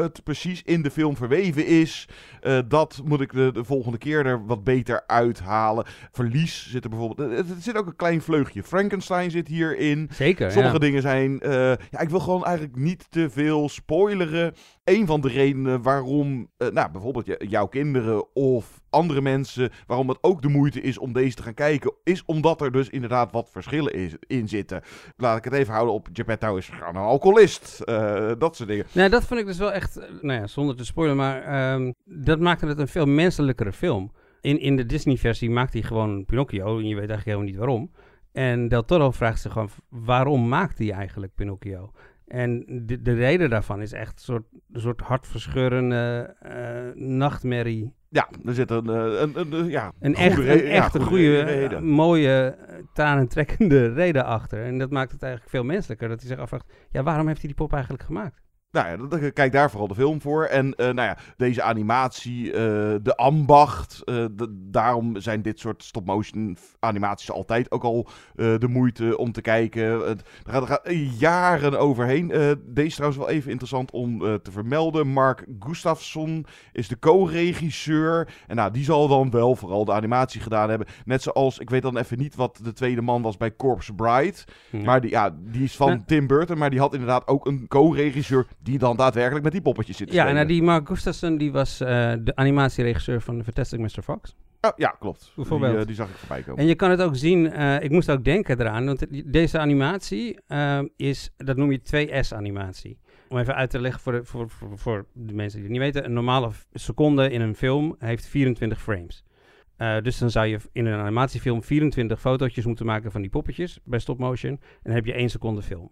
het precies in de film verweven is, uh, dat moet ik de, de volgende keer er wat beter uithalen. Verlies zit er bijvoorbeeld... Er zit ook een klein vleugje Frankenstein zit hierin. Zeker, Sommige ja. dingen zijn... Uh, ja, ik wil gewoon eigenlijk niet te veel spoileren. Een van de redenen waarom, uh, nou, bijvoorbeeld j- jouw kinderen of andere mensen, waarom het ook de moeite is om deze te gaan kijken, is omdat er dus inderdaad wat verschillen is, in zitten. Laat ik het even houden op Geppetto is gewoon een alcoholist. Uh, dat soort dingen. Nee, dat vind ik dus wel echt, nou ja, zonder te spoilen, maar um, dat maakte het een veel menselijkere film. In, in de Disney-versie maakt hij gewoon Pinocchio en je weet eigenlijk helemaal niet waarom. En Del Toro vraagt zich gewoon, waarom maakt hij eigenlijk Pinocchio? En de, de reden daarvan is echt een soort, een soort hartverscheurende uh, nachtmerrie. Ja, er zit een, een, een, een, ja, een, goede echt, re- een ja, echte, goede goede, reden. uh, mooie, tranentrekkende reden achter. En dat maakt het eigenlijk veel menselijker. Dat hij zich afvraagt, ja, waarom heeft hij die pop eigenlijk gemaakt? Nou ja, dat, kijk daar vooral de film voor. En uh, nou ja, deze animatie, uh, de ambacht, uh, de, daarom zijn dit soort stop-motion animaties altijd ook al uh, de moeite om te kijken. Uh, er gaat, er gaat jaren overheen. Uh, deze is trouwens wel even interessant om uh, te vermelden. Mark Gustafsson is de co-regisseur. En nou, die zal dan wel vooral de animatie gedaan hebben. Net zoals, ik weet dan even niet wat de tweede man was bij Corpse Bride. Ja. Maar die, ja, die is van Ja. Tim Burton, maar die had inderdaad ook een co-regisseur die dan daadwerkelijk met die poppetjes zit te Ja, en spelen. nou, die Mark Gustafsson, die was uh, de animatieregisseur van The Fantastic mister Fox. Oh, ja, klopt. Bijvoorbeeld. Die, uh, die zag ik voorbij komen. En je kan het ook zien, uh, ik moest ook denken eraan, want deze animatie uh, is, dat noem je twee S animatie. Om even uit te leggen voor de, voor, voor, voor de mensen die het niet weten, een normale seconde in een film heeft vierentwintig frames. Uh, dus dan zou je in een animatiefilm vierentwintig fotootjes moeten maken van die poppetjes bij stop motion. En dan heb je één seconde film.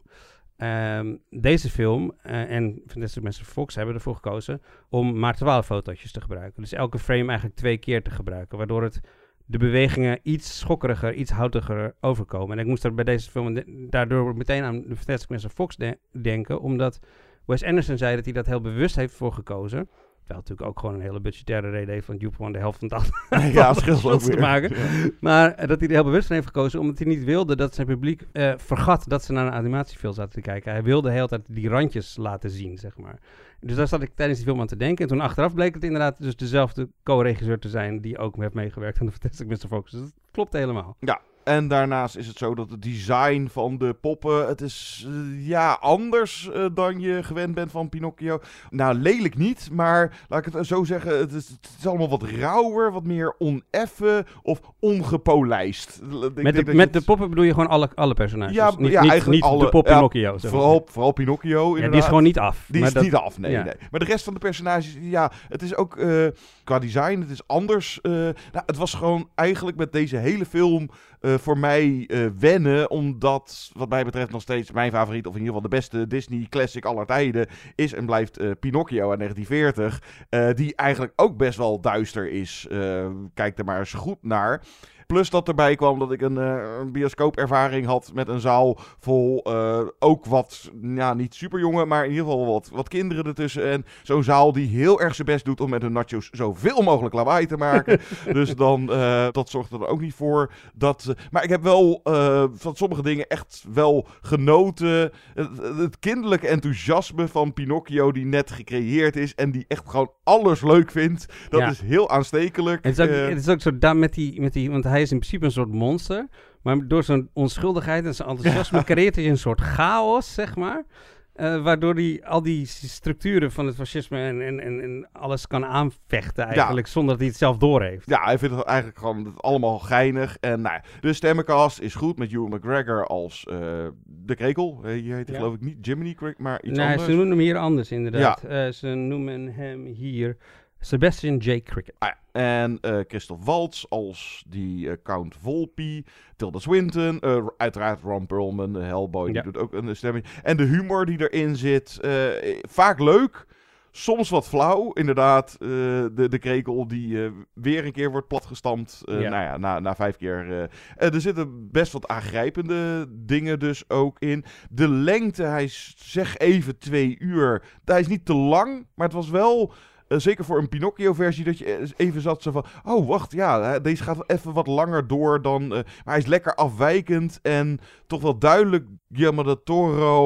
Um, deze film uh, en Fantastic mister Fox hebben ervoor gekozen om maar twaalf fotootjes te gebruiken. Dus elke frame eigenlijk twee keer te gebruiken, waardoor het de bewegingen iets schokkeriger, iets houtiger overkomen. En ik moest er bij deze film de- daardoor meteen aan de Fantastic mister Fox de- denken, omdat Wes Anderson zei dat hij dat heel bewust heeft voor gekozen. Terwijl natuurlijk ook gewoon een hele budgettaire reden heeft, want Joep gewoon de helft van het al Ja, scheelt ook te weer. maken. Ja. Maar uh, dat hij er heel bewust van heeft gekozen, omdat hij niet wilde dat zijn publiek uh, vergat dat ze naar een animatiefilm zaten te kijken. Hij wilde de hele tijd die randjes laten zien, zeg maar. Dus daar zat ik tijdens die film aan te denken. En toen achteraf bleek het inderdaad dus dezelfde co-regisseur te zijn die ook heeft meegewerkt aan de Fantastic mister Fox. Dus dat klopt helemaal. Ja. En daarnaast is het zo dat het design van de poppen, het is uh, ja, anders uh, dan je gewend bent van Pinocchio. Nou, lelijk niet, maar laat ik het zo zeggen, het is, het is allemaal wat rauwer, wat meer oneffen of ongepolijst. Ik Met, denk de, dat met je de het- poppen bedoel je gewoon alle, alle personages? Ja, niet, ja, niet, eigenlijk niet alle, de pop ja, Pinocchio. zeg maar. vooral, vooral Pinocchio, inderdaad. Ja, die is gewoon niet af. Die maar is dat- niet af, nee, ja. nee. Maar de rest van de personages, ja, het is ook uh, qua design, het is anders. Uh, nou, het was gewoon eigenlijk met deze hele film uh, voor mij uh, wennen, omdat wat mij betreft nog steeds mijn favoriet, of in ieder geval de beste Disney classic aller tijden, is en blijft uh, Pinocchio uit negentien veertig. Uh, die eigenlijk ook best wel duister is. Uh, kijk er maar eens goed naar. Plus dat erbij kwam dat ik een, uh, een bioscoopervaring had met een zaal vol uh, ook wat, ja, niet super jonge, maar in ieder geval wat, wat kinderen ertussen. En zo'n zaal die heel erg zijn best doet om met hun nachos zoveel mogelijk lawaai te maken. Dus dan, uh, dat zorgt er dan ook niet voor. Dat, uh, maar ik heb wel uh, van sommige dingen echt wel genoten. Het, het kinderlijke enthousiasme van Pinocchio die net gecreëerd is en die echt gewoon alles leuk vindt. Dat Ja. is heel aanstekelijk. Het is ook, Uh, het is ook zo, daar met die, met die, want hij is in principe een soort monster, maar door zijn onschuldigheid en zijn enthousiasme creëert hij een soort chaos, zeg maar. Uh, waardoor hij al die structuren van het fascisme en, en, en, en alles kan aanvechten eigenlijk, zonder dat hij het zelf doorheeft. Ja, hij vindt het eigenlijk gewoon het allemaal geinig. En nou, ja, de stemmencast is goed met Ewan McGregor als uh, de krekel. Uh, hier heet hij Ja. geloof ik niet Jiminy Crick, maar iets Nee, anders. ze noemen hem hier anders inderdaad. Ja. Uh, ze noemen hem hier Sebastian J. Cricket. Ah, ja. En uh, Christoph Waltz als die uh, Count Volpi. Tilda Swinton. Uh, uiteraard Ron Perlman, de Hellboy, die Ja. doet ook een stemming. En de humor die erin zit. Uh, vaak leuk. Soms wat flauw. Inderdaad, uh, de, de krekel die uh, weer een keer wordt platgestampt. Uh, Ja. Nou ja, na, na vijf keer. Uh, uh, er zitten best wat aangrijpende dingen dus ook in. De lengte, hij is, zeg even twee uur. Hij is niet te lang, maar het was wel... Uh, zeker voor een Pinocchio-versie, dat je even zat zo van... Oh, wacht, ja, deze gaat even wat langer door dan... Uh, maar hij is lekker afwijkend en toch wel duidelijk... Guillermo del Toro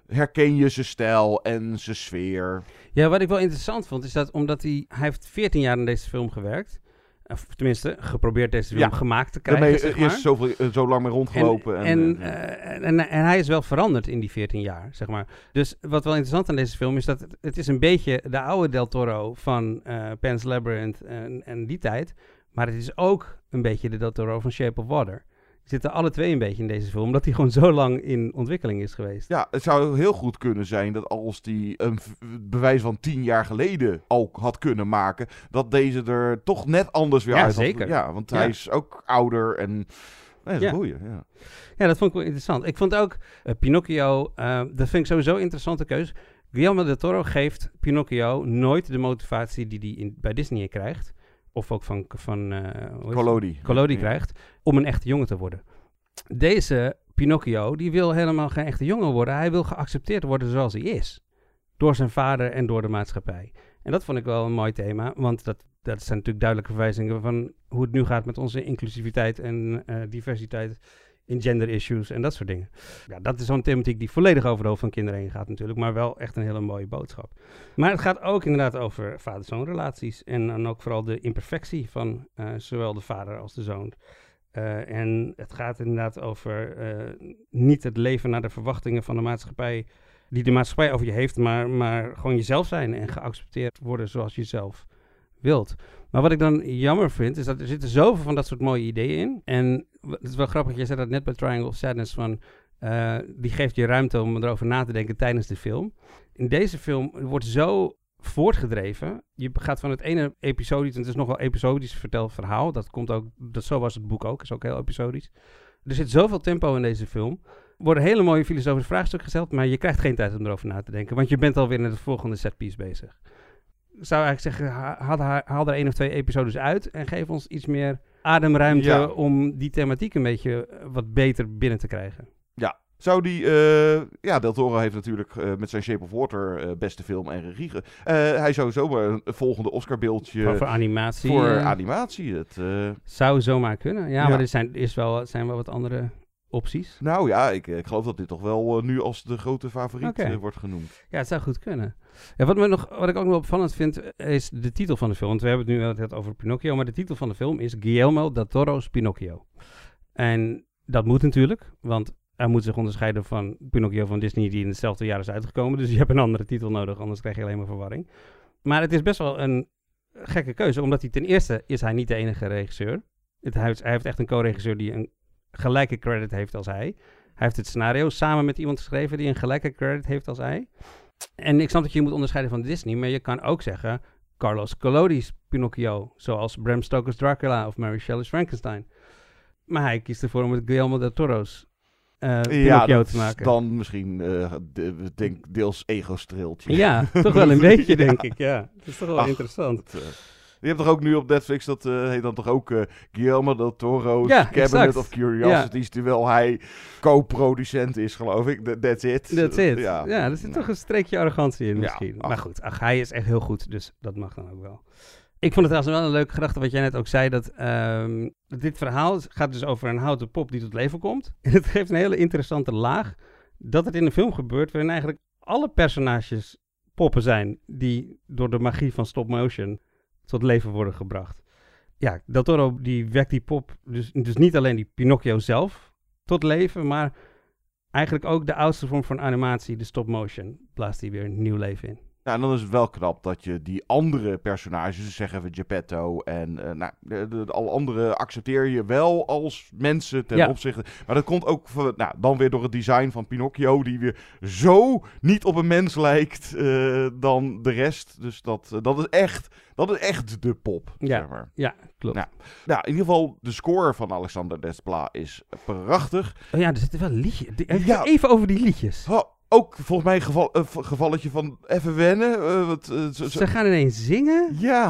herken je zijn stijl en zijn sfeer. Ja, wat ik wel interessant vond, is dat omdat hij... Hij heeft veertien jaar in deze film gewerkt. Of tenminste, geprobeerd deze film ja, gemaakt te krijgen, daarmee zeg maar. is zoveel, zo lang mee rondgelopen. En, en, en, uh, en, en, en hij is wel veranderd in die veertien jaar, zeg maar. Dus wat wel interessant aan deze film is dat het, het is een beetje de oude Del Toro van uh, Pan's Labyrinth en, en die tijd. Maar het is ook een beetje de Del Toro van Shape of Water. Zitten alle twee een beetje in deze film, omdat hij gewoon zo lang in ontwikkeling is geweest. Ja, het zou heel goed kunnen zijn dat als die een v- bewijs van tien jaar geleden ook had kunnen maken, dat deze er toch net anders weer ja, uit had. Zeker. Ja, want ja. hij is ook ouder en... Nee, dat is ja. een goeie, ja. Ja, dat vond ik wel interessant. Ik vond ook uh, Pinocchio, uh, dat vind ik sowieso een interessante keuze. Guillermo del Toro geeft Pinocchio nooit de motivatie die hij in, bij Disney krijgt. Of ook van, van uh, Collodi, Collodi ja. krijgt, om een echte jongen te worden. Deze Pinocchio, die wil helemaal geen echte jongen worden. Hij wil geaccepteerd worden zoals hij is. Door zijn vader en door de maatschappij. En dat vond ik wel een mooi thema, want dat, dat zijn natuurlijk duidelijke verwijzingen van hoe het nu gaat met onze inclusiviteit en uh, diversiteit in gender issues en dat soort dingen. Ja, dat is zo'n thematiek die volledig over de hoofd van kinderen heen gaat natuurlijk, maar wel echt een hele mooie boodschap. Maar het gaat ook inderdaad over vader-zoon relaties en dan ook vooral de imperfectie van uh, zowel de vader als de zoon. Uh, en het gaat inderdaad over uh, niet het leven naar de verwachtingen van de maatschappij, die de maatschappij over je heeft, maar, maar gewoon jezelf zijn en geaccepteerd worden zoals je zelf wilt. Maar wat ik dan jammer vind, is dat er zitten zoveel van dat soort mooie ideeën in. En het is wel grappig, jij zei dat net bij Triangle of Sadness, van, uh, die geeft je ruimte om erover na te denken tijdens de film. In deze film wordt zo voortgedreven. Je gaat van het ene episodisch, en het is nog wel episodisch verteld verhaal. Dat komt ook, dat, zo was het boek ook, is ook heel episodisch. Er zit zoveel tempo in deze film. Er worden hele mooie filosofische vraagstukken gesteld, maar je krijgt geen tijd om erover na te denken, want je bent alweer met de volgende setpiece bezig. Ik zou eigenlijk zeggen, haal, haal er één of twee episodes uit en geef ons iets meer ademruimte ja. om die thematiek een beetje wat beter binnen te krijgen. Ja. Zou die... Uh, ja, Del Toro heeft natuurlijk uh, met zijn Shape of Water uh, beste film en regie. Uh, hij zou zomaar een volgende Oscar-beeldje... Voor, voor animatie. Voor uh, animatie. Het, uh... Zou zomaar kunnen. Ja, ja. maar er zijn, is wel, zijn wel wat andere opties. Nou ja, ik, ik geloof dat dit toch wel uh, nu als de grote favoriet okay. uh, wordt genoemd. Ja, het zou goed kunnen. Ja, wat, me nog, wat ik ook nog opvallend vind, is de titel van de film. Want we hebben het nu wel het over Pinocchio, maar de titel van de film is Guillermo del Toro's Pinocchio. En dat moet natuurlijk, want hij moet zich onderscheiden van Pinocchio van Disney, die in hetzelfde jaar is uitgekomen. Dus je hebt een andere titel nodig, anders krijg je alleen maar verwarring. Maar het is best wel een gekke keuze, omdat hij ten eerste is hij niet de enige regisseur. Het, hij heeft echt een co-regisseur die een gelijke credit heeft als hij. Hij heeft het scenario samen met iemand geschreven die een gelijke credit heeft als hij. En ik snap dat je je moet onderscheiden van Disney, maar je kan ook zeggen Carlos Collodi's Pinocchio, zoals Bram Stoker's Dracula of Mary Shelley's Frankenstein. Maar hij kiest ervoor om het Guillermo del Toro's Uh, ja, dat te maken. Dan misschien uh, de, denk deels ego-streeltje. Ja, toch wel een beetje, denk ik. Ja, dat is toch wel Ach, interessant. Het, uh, je hebt toch ook nu op Netflix, dat uh, heet dan toch ook uh, Guillermo del Toro's ja, Cabinet exact. of Curiosities, ja. terwijl hij co-producent is, geloof ik. That's it. That's it. Ja, ja er zit nou. toch een streekje arrogantie in misschien. Ja, maar goed, ach, hij is echt heel goed, dus dat mag dan ook wel. Ik vond het trouwens wel een leuke gedachte wat jij net ook zei, dat um, dit verhaal gaat dus over een houten pop die tot leven komt. En het geeft een hele interessante laag dat het in een film gebeurt waarin eigenlijk alle personages poppen zijn die door de magie van stop motion tot leven worden gebracht. Ja, Del Toro die wekt die pop, dus, dus niet alleen die Pinocchio zelf tot leven, maar eigenlijk ook de oudste vorm van animatie, de stop motion, blaast hij weer een nieuw leven in. Ja, en dan is het wel knap dat je die andere personages, dus zeggen we Geppetto en uh, nou, de, de, de, alle andere accepteer je wel als mensen ten ja. opzichte. Maar dat komt ook van, nou, dan weer door het design van Pinocchio, die weer zo niet op een mens lijkt uh, dan de rest. Dus dat, uh, dat is echt, dat is echt de pop. Ja, zeg maar. ja klopt. Nou, nou, in ieder geval, de score van Alexander Desplat is prachtig. Oh ja, er zitten wel liedjes. Ja. Even over die liedjes. Oh. Ook volgens mij een geval, uh, gevalletje van even wennen. Uh, wat, uh, zo, Ze gaan ineens zingen? Ja.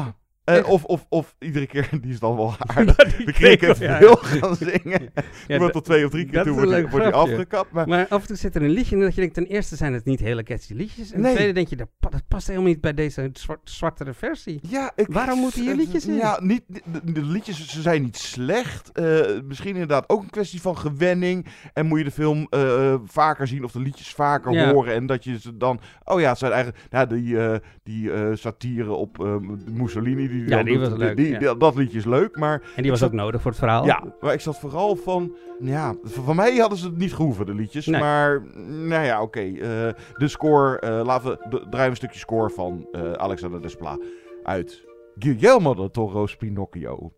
Uh, of, of, of iedere keer, die is dan wel aardig, Ja, die de cricket krekel, ja. wil gaan zingen. Ja, Ja, dat- tot twee of drie keer dat toe is een wordt, leuk wordt hij grapje. afgekapt. Maar, Maar af en toe zit er een liedje in dat je denkt, ten eerste zijn het niet hele catchy liedjes. En Nee. ten tweede denk je, dat, pa- dat past helemaal niet bij deze zwart, zwartere versie. ja, ik, Waarom moeten hier liedjes in? Ja, niet, de, de liedjes ze zijn niet slecht. Uh, misschien inderdaad ook een kwestie van gewenning. En moet je de film uh, vaker zien of de liedjes vaker Ja. horen. En dat je ze dan... Oh ja, het zijn eigenlijk... Nou, die uh, die uh, satire op uh, Mussolini. Die Ja, dan die doet, was leuk, Die, ja. die, dat liedje is leuk, maar... En die was ik ook nodig voor het verhaal. Ja, maar ik zat vooral van... Ja, van van mij hadden ze het niet gehoeven, de liedjes. Nee. Maar, nou ja, oké. Okay, uh, de score... Uh, laten we d- draaien een stukje score van uh, Alexander Desplat uit Guillermo del Toro's Pinocchio.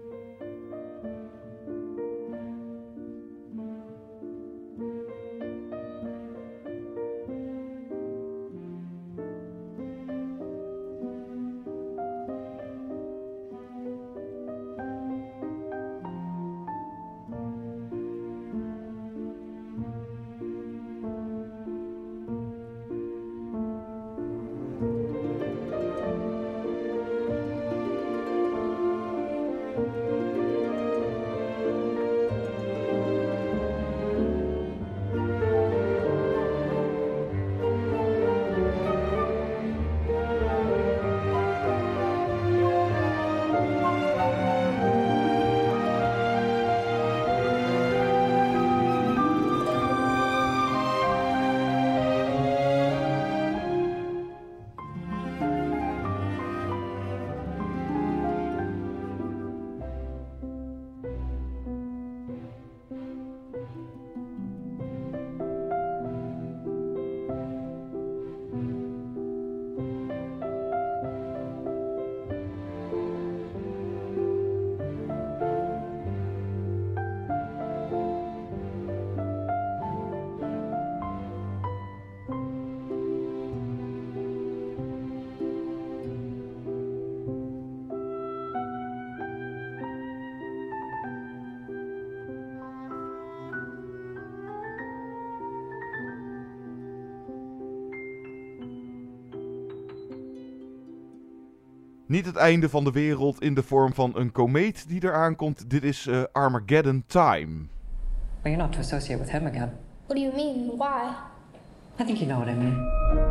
Niet het einde van de wereld in de vorm van een komeet die eraan komt. Dit is uh, Armageddon Time. Well, you're not to associate with him again. What do you mean? Why? I think you know what I mean.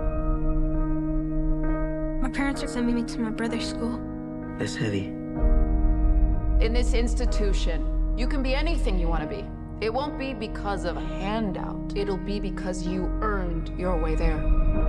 My parents are sending me to my brother's school. That's heavy. In this institution, you can be anything you want to be. It won't be because of a handout. It'll be because you earned your way there.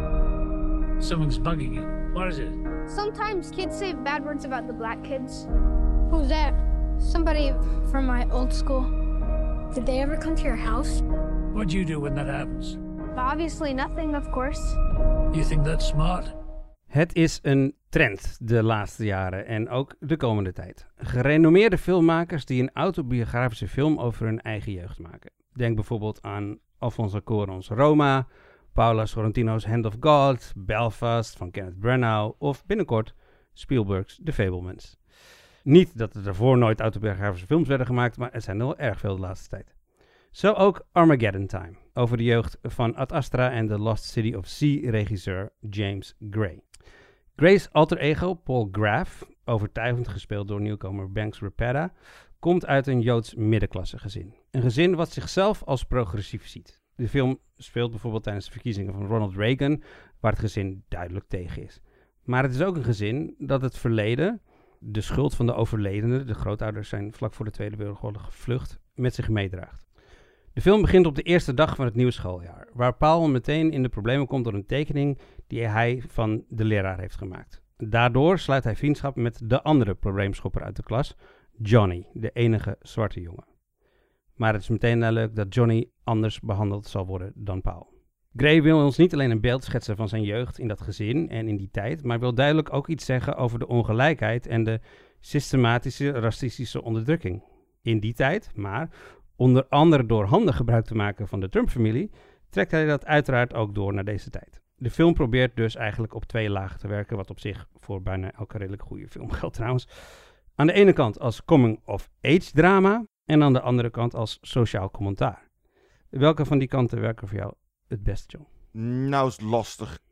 Someone's bugging you. What is it? Sometimes kids say bad words about the black kids. Who's that? Somebody from my old school. Did they ever come to your house? What do you do when that happens? Obviously nothing, of course. You think that's smart? Het is een trend de laatste jaren en ook de komende tijd. Gerenommeerde filmmakers die een autobiografische film over hun eigen jeugd maken. Denk bijvoorbeeld aan Alfonso Cuarón's Roma, Paolo Sorrentino's Hand of God, Belfast van Kenneth Branagh of binnenkort Spielberg's The Fabelmans. Niet dat er daarvoor nooit autobiografische films werden gemaakt, maar er zijn er wel erg veel de laatste tijd. Zo ook Armageddon Time, over de jeugd van Ad Astra en The Lost City of Z regisseur James Gray. Gray's alter ego, Paul Graff, overtuigend gespeeld door nieuwkomer Banks Rappada, komt uit een Joods middenklasse gezin. Een gezin wat zichzelf als progressief ziet. De film speelt bijvoorbeeld tijdens de verkiezingen van Ronald Reagan, waar het gezin duidelijk tegen is. Maar het is ook een gezin dat het verleden, de schuld van de overledenen, de grootouders zijn vlak voor de Tweede Wereldoorlog gevlucht, met zich meedraagt. De film begint op de eerste dag van het nieuwe schooljaar, waar Paul meteen in de problemen komt door een tekening die hij van de leraar heeft gemaakt. Daardoor sluit hij vriendschap met de andere probleemschopper uit de klas, Johnny, de enige zwarte jongen. Maar het is meteen duidelijk dat Johnny anders behandeld zal worden dan Paul. Gray wil ons niet alleen een beeld schetsen van zijn jeugd in dat gezin en in die tijd, maar wil duidelijk ook iets zeggen over de ongelijkheid en de systematische racistische onderdrukking in die tijd, maar onder andere door handig gebruik te maken van de Trump-familie, trekt hij dat uiteraard ook door naar deze tijd. De film probeert dus eigenlijk op twee lagen te werken, wat op zich voor bijna elke redelijk goede film geldt trouwens. Aan de ene kant als coming-of-age drama en aan de andere kant als sociaal commentaar. Welke van die kanten werken voor jou het best, John? Nou, is lastig.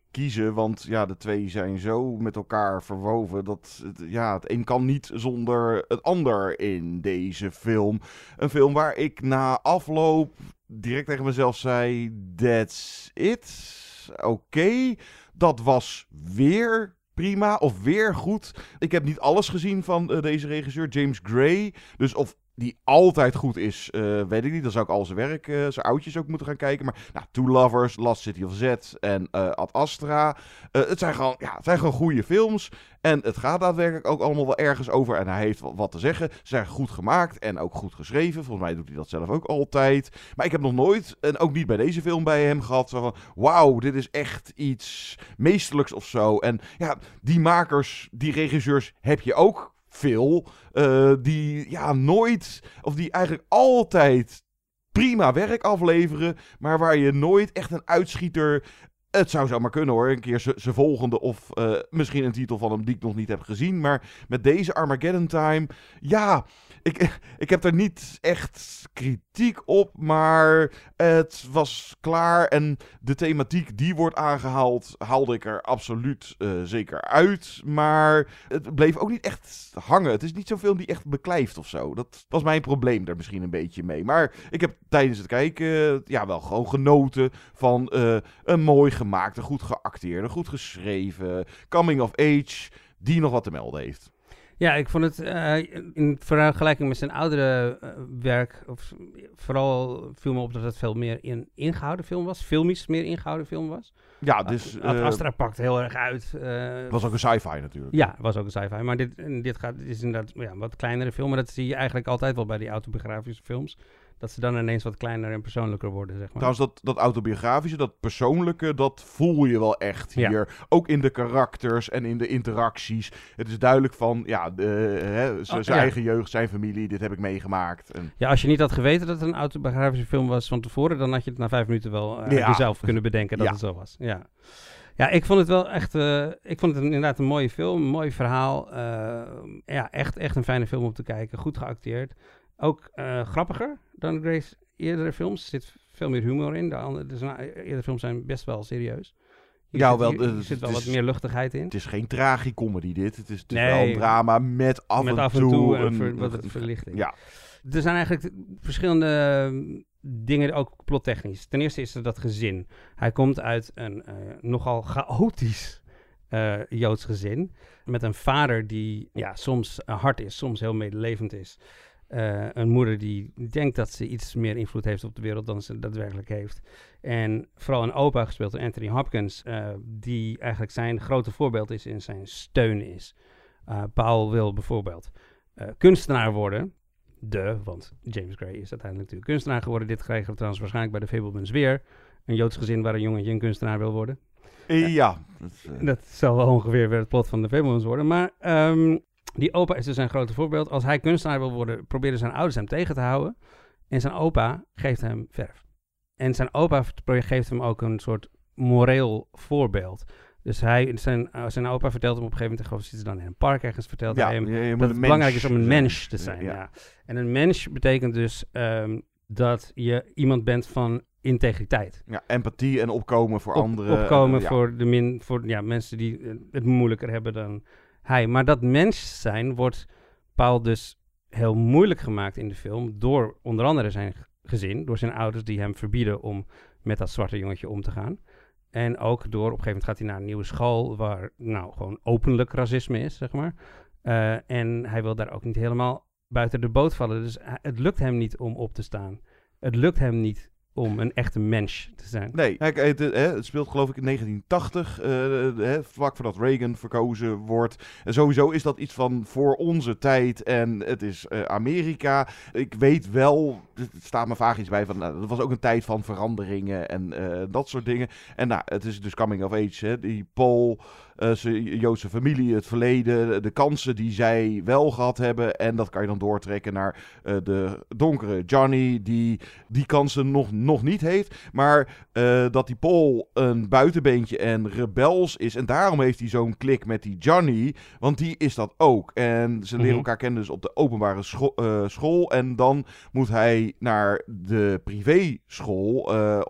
kiezen. Want ja, de twee zijn zo met elkaar verwoven dat ja, het een kan niet zonder het ander in deze film. Een film waar ik na afloop direct tegen mezelf zei, that's it. Oké, okay. Dat was weer prima of weer goed. Ik heb niet alles gezien van uh, deze regisseur, James Gray. Dus of die altijd goed is, uh, weet ik niet. Dan zou ik al zijn werk, uh, zijn oudjes ook moeten gaan kijken. Maar nou, Two Lovers, Last City of Z en uh, Ad Astra. Uh, het, zijn gewoon, ja, het zijn gewoon goede films. En het gaat daadwerkelijk ook allemaal wel ergens over. En hij heeft wat te zeggen. Ze zijn goed gemaakt en ook goed geschreven. Volgens mij doet hij dat zelf ook altijd. Maar ik heb nog nooit, en ook niet bij deze film bij hem gehad, zo van, wauw, dit is echt iets meesterlijks of zo. En ja, die makers, die regisseurs heb je ook veel, uh, die ja nooit, of die eigenlijk altijd prima werk afleveren, maar waar je nooit echt een uitschieter, het zou zomaar kunnen hoor, een keer zijn volgende of uh, misschien een titel van hem die ik nog niet heb gezien, maar met deze Armageddon Time, ja, ik, ik heb er niet echt kritiek op, maar het was klaar en de thematiek die wordt aangehaald, haalde ik er absoluut uh, zeker uit, maar het bleef ook niet echt hangen. Het is niet zo'n film die echt beklijft of zo. Dat was mijn probleem er misschien een beetje mee. Maar ik heb tijdens het kijken uh, ja wel gewoon genoten van uh, een mooi gemaakte, goed geacteerde, goed geschreven, coming of age, die nog wat te melden heeft. Ja, ik vond het uh, in vergelijking met zijn oudere uh, werk, of, vooral viel me op dat het veel meer een ingehouden film was. Filmisch meer ingehouden film was. Ja, dus... Ad uh, Astra pakt heel erg uit. Het uh, was ook een sci-fi natuurlijk. Ja, het was ook een sci-fi. Maar dit, dit, gaat, dit is inderdaad ja, een wat kleinere film. Maar dat zie je eigenlijk altijd wel bij die autobiografische films. Dat ze dan ineens wat kleiner en persoonlijker worden, zeg maar. Trouwens, dat, dat autobiografische, dat persoonlijke, dat voel je wel echt hier. Ja. Ook in de karakters en in de interacties. Het is duidelijk van, ja, zijn oh, ja. eigen jeugd, zijn familie, dit heb ik meegemaakt. En... Ja, als je niet had geweten dat het een autobiografische film was van tevoren, dan had je het na vijf minuten wel uh, ja. jezelf kunnen bedenken dat ja. het zo was. Ja. Ja, ik vond het wel echt, uh, ik vond het inderdaad een mooie film, een mooi verhaal. Uh, ja, echt, echt een fijne film om te kijken, goed geacteerd. Ook uh, grappiger dan Gray's eerdere films. Er zit veel meer humor in. De andere, dus nou, eerdere films zijn best wel serieus. Hier ja, zit, wel, hier, hier zit wel wat meer luchtigheid in. Het is geen tragicomedy dit. Het is, het is nee, wel een drama met af met en af toe, en toe een, ver, wat een, verlichting. Ja. Er zijn eigenlijk verschillende dingen, ook plottechnisch. Ten eerste is er dat gezin. Hij komt uit een uh, nogal chaotisch uh, Joods gezin. Met een vader die ja, soms uh, hard is, soms heel medelevend is. Uh, een moeder die denkt dat ze iets meer invloed heeft op de wereld dan ze daadwerkelijk heeft. En vooral een opa, gespeeld door Anthony Hopkins, uh, die eigenlijk zijn grote voorbeeld is en zijn steun is. Uh, Paul wil bijvoorbeeld uh, kunstenaar worden. De, want James Gray is uiteindelijk natuurlijk kunstenaar geworden. Dit krijgen we trouwens waarschijnlijk bij de Fabelmans weer. Een Joods gezin waar een jongetje een kunstenaar wil worden. Uh, ja. Dat, uh... dat zal wel ongeveer weer het plot van de Fabelmans worden. Maar... Um, Die opa is dus een grote voorbeeld. Als hij kunstenaar wil worden, proberen zijn ouders hem tegen te houden. En zijn opa geeft hem verf. En zijn opa geeft hem ook een soort moreel voorbeeld. Dus hij, zijn, zijn opa vertelt hem op een gegeven moment, ik geloof zitten ze dan in een park ergens, vertelt ja, hij hem je, je dat het belangrijk is om een zijn. mens te zijn. Ja. Ja. En een mens betekent dus um, dat je iemand bent van integriteit. Ja, empathie en opkomen voor op, anderen. Opkomen uh, ja. voor, de min, voor ja, mensen die uh, het moeilijker hebben dan hij. Maar dat mens zijn wordt Paul dus heel moeilijk gemaakt in de film door onder andere zijn gezin, door zijn ouders die hem verbieden om met dat zwarte jongetje om te gaan. En ook door, op een gegeven moment gaat hij naar een nieuwe school waar nou gewoon openlijk racisme is, zeg maar. Uh, en hij wil daar ook niet helemaal buiten de boot vallen. Dus het lukt hem niet om op te staan. Het lukt hem niet om een echte mens te zijn. Nee, het, het, het speelt geloof ik in negentien tachtig, uh, vlak voordat Reagan verkozen wordt. En sowieso is dat iets van voor onze tijd en het is uh, Amerika. Ik weet wel, het staat me vaag iets bij van, nou, dat was ook een tijd van veranderingen en uh, dat soort dingen. En nou, het is dus coming of age, hè. Die Paul, uh, zijn Joodse familie, het verleden, de kansen die zij wel gehad hebben. En dat kan je dan doortrekken naar uh, de donkere Johnny, die die kansen nog nog niet heeft, maar uh, dat die Paul een buitenbeentje en rebels is en daarom heeft hij zo'n klik met die Johnny, want die is dat ook. En ze leren Mm-hmm. elkaar kennen dus op de openbare scho- uh, school en dan moet hij mee naar de privéschool, uh,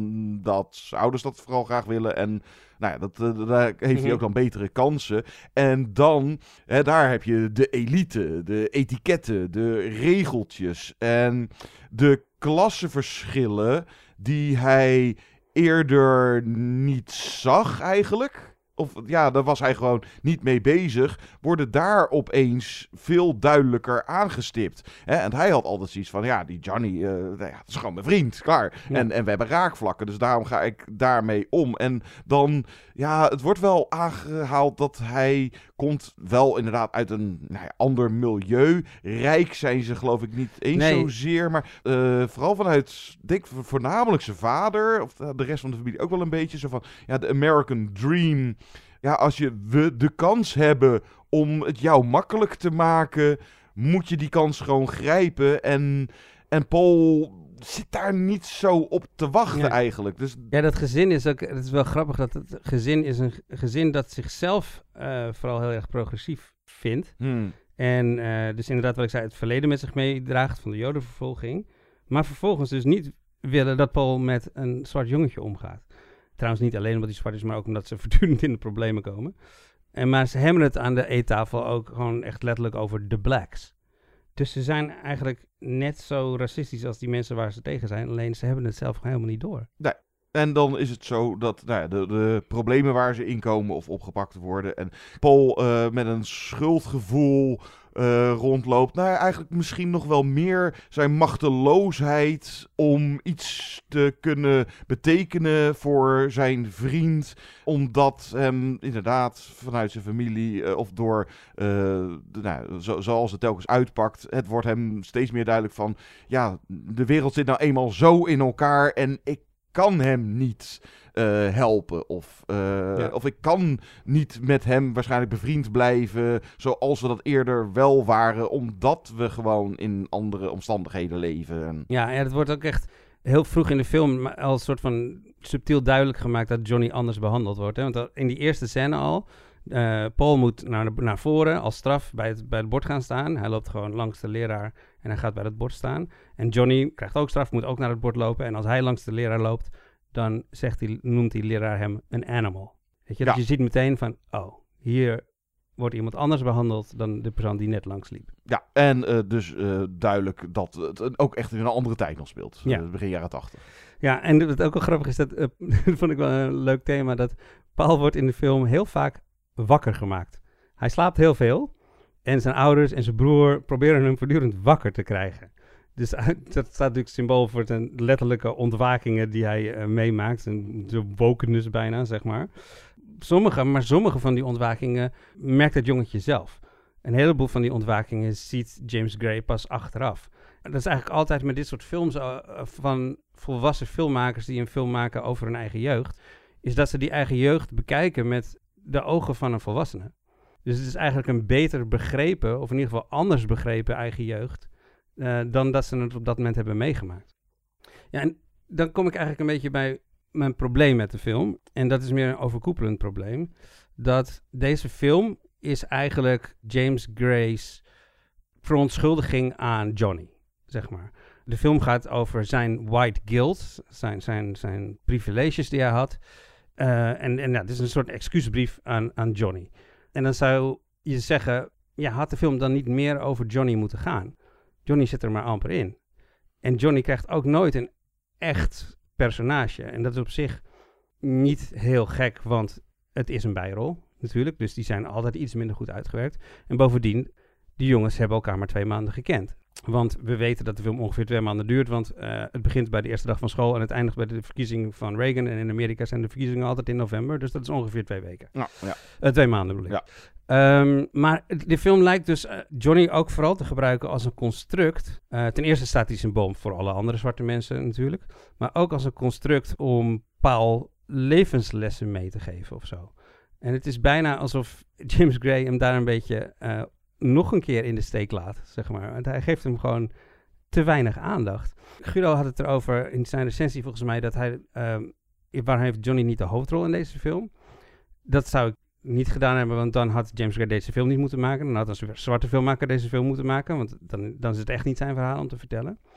omdat zijn ouders dat vooral graag willen. En nou ja, dat, uh, daar heeft Mm-hmm. hij ook dan betere kansen. En dan, hè, daar heb je de elite, de etiketten, de regeltjes en de klassenverschillen die hij eerder niet zag eigenlijk. Of ja, daar was hij gewoon niet mee bezig. Worden daar opeens veel duidelijker aangestipt. Hè? En hij had altijd zoiets van, ja, die Johnny, uh, nou ja, dat is gewoon mijn vriend, klaar. Ja. En, en we hebben raakvlakken, dus daarom ga ik daarmee om. En dan, ja, het wordt wel aangehaald dat hij komt wel inderdaad uit een nou ja, ander milieu. Rijk zijn ze geloof ik niet eens Nee. zozeer, maar uh, vooral vanuit, denk ik, voornamelijk zijn vader, of de rest van de familie ook wel een beetje, zo van, ja, de American Dream. Ja, als je we de kans hebben om het jou makkelijk te maken, moet je die kans gewoon grijpen. En, en Paul zit daar niet zo op te wachten Ja. eigenlijk. Dus Ja, dat gezin is ook... Het is wel grappig dat het gezin is een gezin dat zichzelf uh, vooral heel erg progressief vindt. Hmm. En uh, dus inderdaad wat ik zei, het verleden met zich meedraagt van de jodenvervolging. Maar vervolgens dus niet willen dat Paul met een zwart jongetje omgaat. Trouwens niet alleen omdat hij zwart is, maar ook omdat ze voortdurend in de problemen komen. En maar ze hebben het aan de eettafel ook gewoon echt letterlijk over de blacks. Dus ze zijn eigenlijk net zo racistisch als die mensen waar ze tegen zijn. Alleen ze hebben het zelf gewoon helemaal niet door. Nee. En dan is het zo dat nou ja, de, de problemen waar ze inkomen of opgepakt worden. En Paul uh, met een schuldgevoel uh, rondloopt. Nou ja, eigenlijk misschien nog wel meer zijn machteloosheid om iets te kunnen betekenen voor zijn vriend. Omdat hem inderdaad vanuit zijn familie uh, of door, uh, de, nou, zo, zoals het telkens uitpakt. Het wordt hem steeds meer duidelijk van, ja, de wereld zit nou eenmaal zo in elkaar en ik kan hem niet uh, helpen. Of, uh, Ja. of ik kan niet met hem waarschijnlijk bevriend blijven zoals we dat eerder wel waren, omdat we gewoon in andere omstandigheden leven. En... Ja, ja, het wordt ook echt heel vroeg in de film al een soort van subtiel duidelijk gemaakt dat Johnny anders behandeld wordt. Hè? Want in die eerste scène al, uh, Paul moet naar, de, naar voren als straf bij het, bij het bord gaan staan. Hij loopt gewoon langs de leraar en hij gaat bij het bord staan. En Johnny krijgt ook straf, moet ook naar het bord lopen. En als hij langs de leraar loopt, dan zegt hij, noemt die leraar hem een animal. Weet je, Ja. dat je ziet meteen van, oh, hier wordt iemand anders behandeld dan de persoon die net langs liep. Ja, en uh, dus uh, duidelijk dat het ook echt in een andere tijd nog speelt. Ja. Uh, begin jaren tachtig. Ja, en wat ook wel grappig is, dat, uh, dat vond ik wel een leuk thema, dat Paul wordt in de film heel vaak wakker gemaakt. Hij slaapt heel veel en zijn ouders en zijn broer proberen hem voortdurend wakker te krijgen. Dus uh, dat staat natuurlijk symbool voor zijn letterlijke ontwakingen die hij uh, meemaakt. En de wokeness bijna, zeg maar. Sommige, maar sommige van die ontwakingen merkt het jongetje zelf. Een heleboel van die ontwakingen ziet James Gray pas achteraf. En dat is eigenlijk altijd met dit soort films uh, van volwassen filmmakers die een film maken over hun eigen jeugd, is dat ze die eigen jeugd bekijken met de ogen van een volwassene. Dus het is eigenlijk een beter begrepen, of in ieder geval anders begrepen eigen jeugd, uh, dan dat ze het op dat moment hebben meegemaakt. Ja, en dan kom ik eigenlijk een beetje bij mijn probleem met de film. En dat is meer een overkoepelend probleem. Dat deze film is eigenlijk James Gray's verontschuldiging aan Johnny, zeg maar. De film gaat over zijn white guilt, zijn, zijn, zijn privileges die hij had. Uh, en en ja, het is een soort excuusbrief aan, aan Johnny. En dan zou je zeggen, ja, had de film dan niet meer over Johnny moeten gaan? Johnny zit er maar amper in. En Johnny krijgt ook nooit een echt personage. En dat is op zich niet heel gek, want het is een bijrol natuurlijk. Dus die zijn altijd iets minder goed uitgewerkt. En bovendien, die jongens hebben elkaar maar twee maanden gekend. Want we weten dat de film ongeveer twee maanden duurt, want uh, het begint bij de eerste dag van school en het eindigt bij de verkiezing van Reagan. En in Amerika zijn de verkiezingen altijd in november, dus dat is ongeveer twee weken. Ja, ja. Uh, twee maanden bedoel ik. Ja. Um, maar de film lijkt dus uh, Johnny ook vooral te gebruiken als een construct. Uh, ten eerste staat hij symbool voor alle andere zwarte mensen natuurlijk, maar ook als een construct om Paul levenslessen mee te geven of zo. En het is bijna alsof James Gray hem daar een beetje uh, nog een keer in de steek laat, zeg maar. Want hij geeft hem gewoon te weinig aandacht. Guido had het erover in zijn recensie volgens mij, dat hij, um, waar heeft Johnny niet de hoofdrol in deze film? Dat zou ik niet gedaan hebben, want dan had James Gray deze film niet moeten maken. Dan had een zwarte filmmaker deze film moeten maken, want dan, dan is het echt niet zijn verhaal om te vertellen.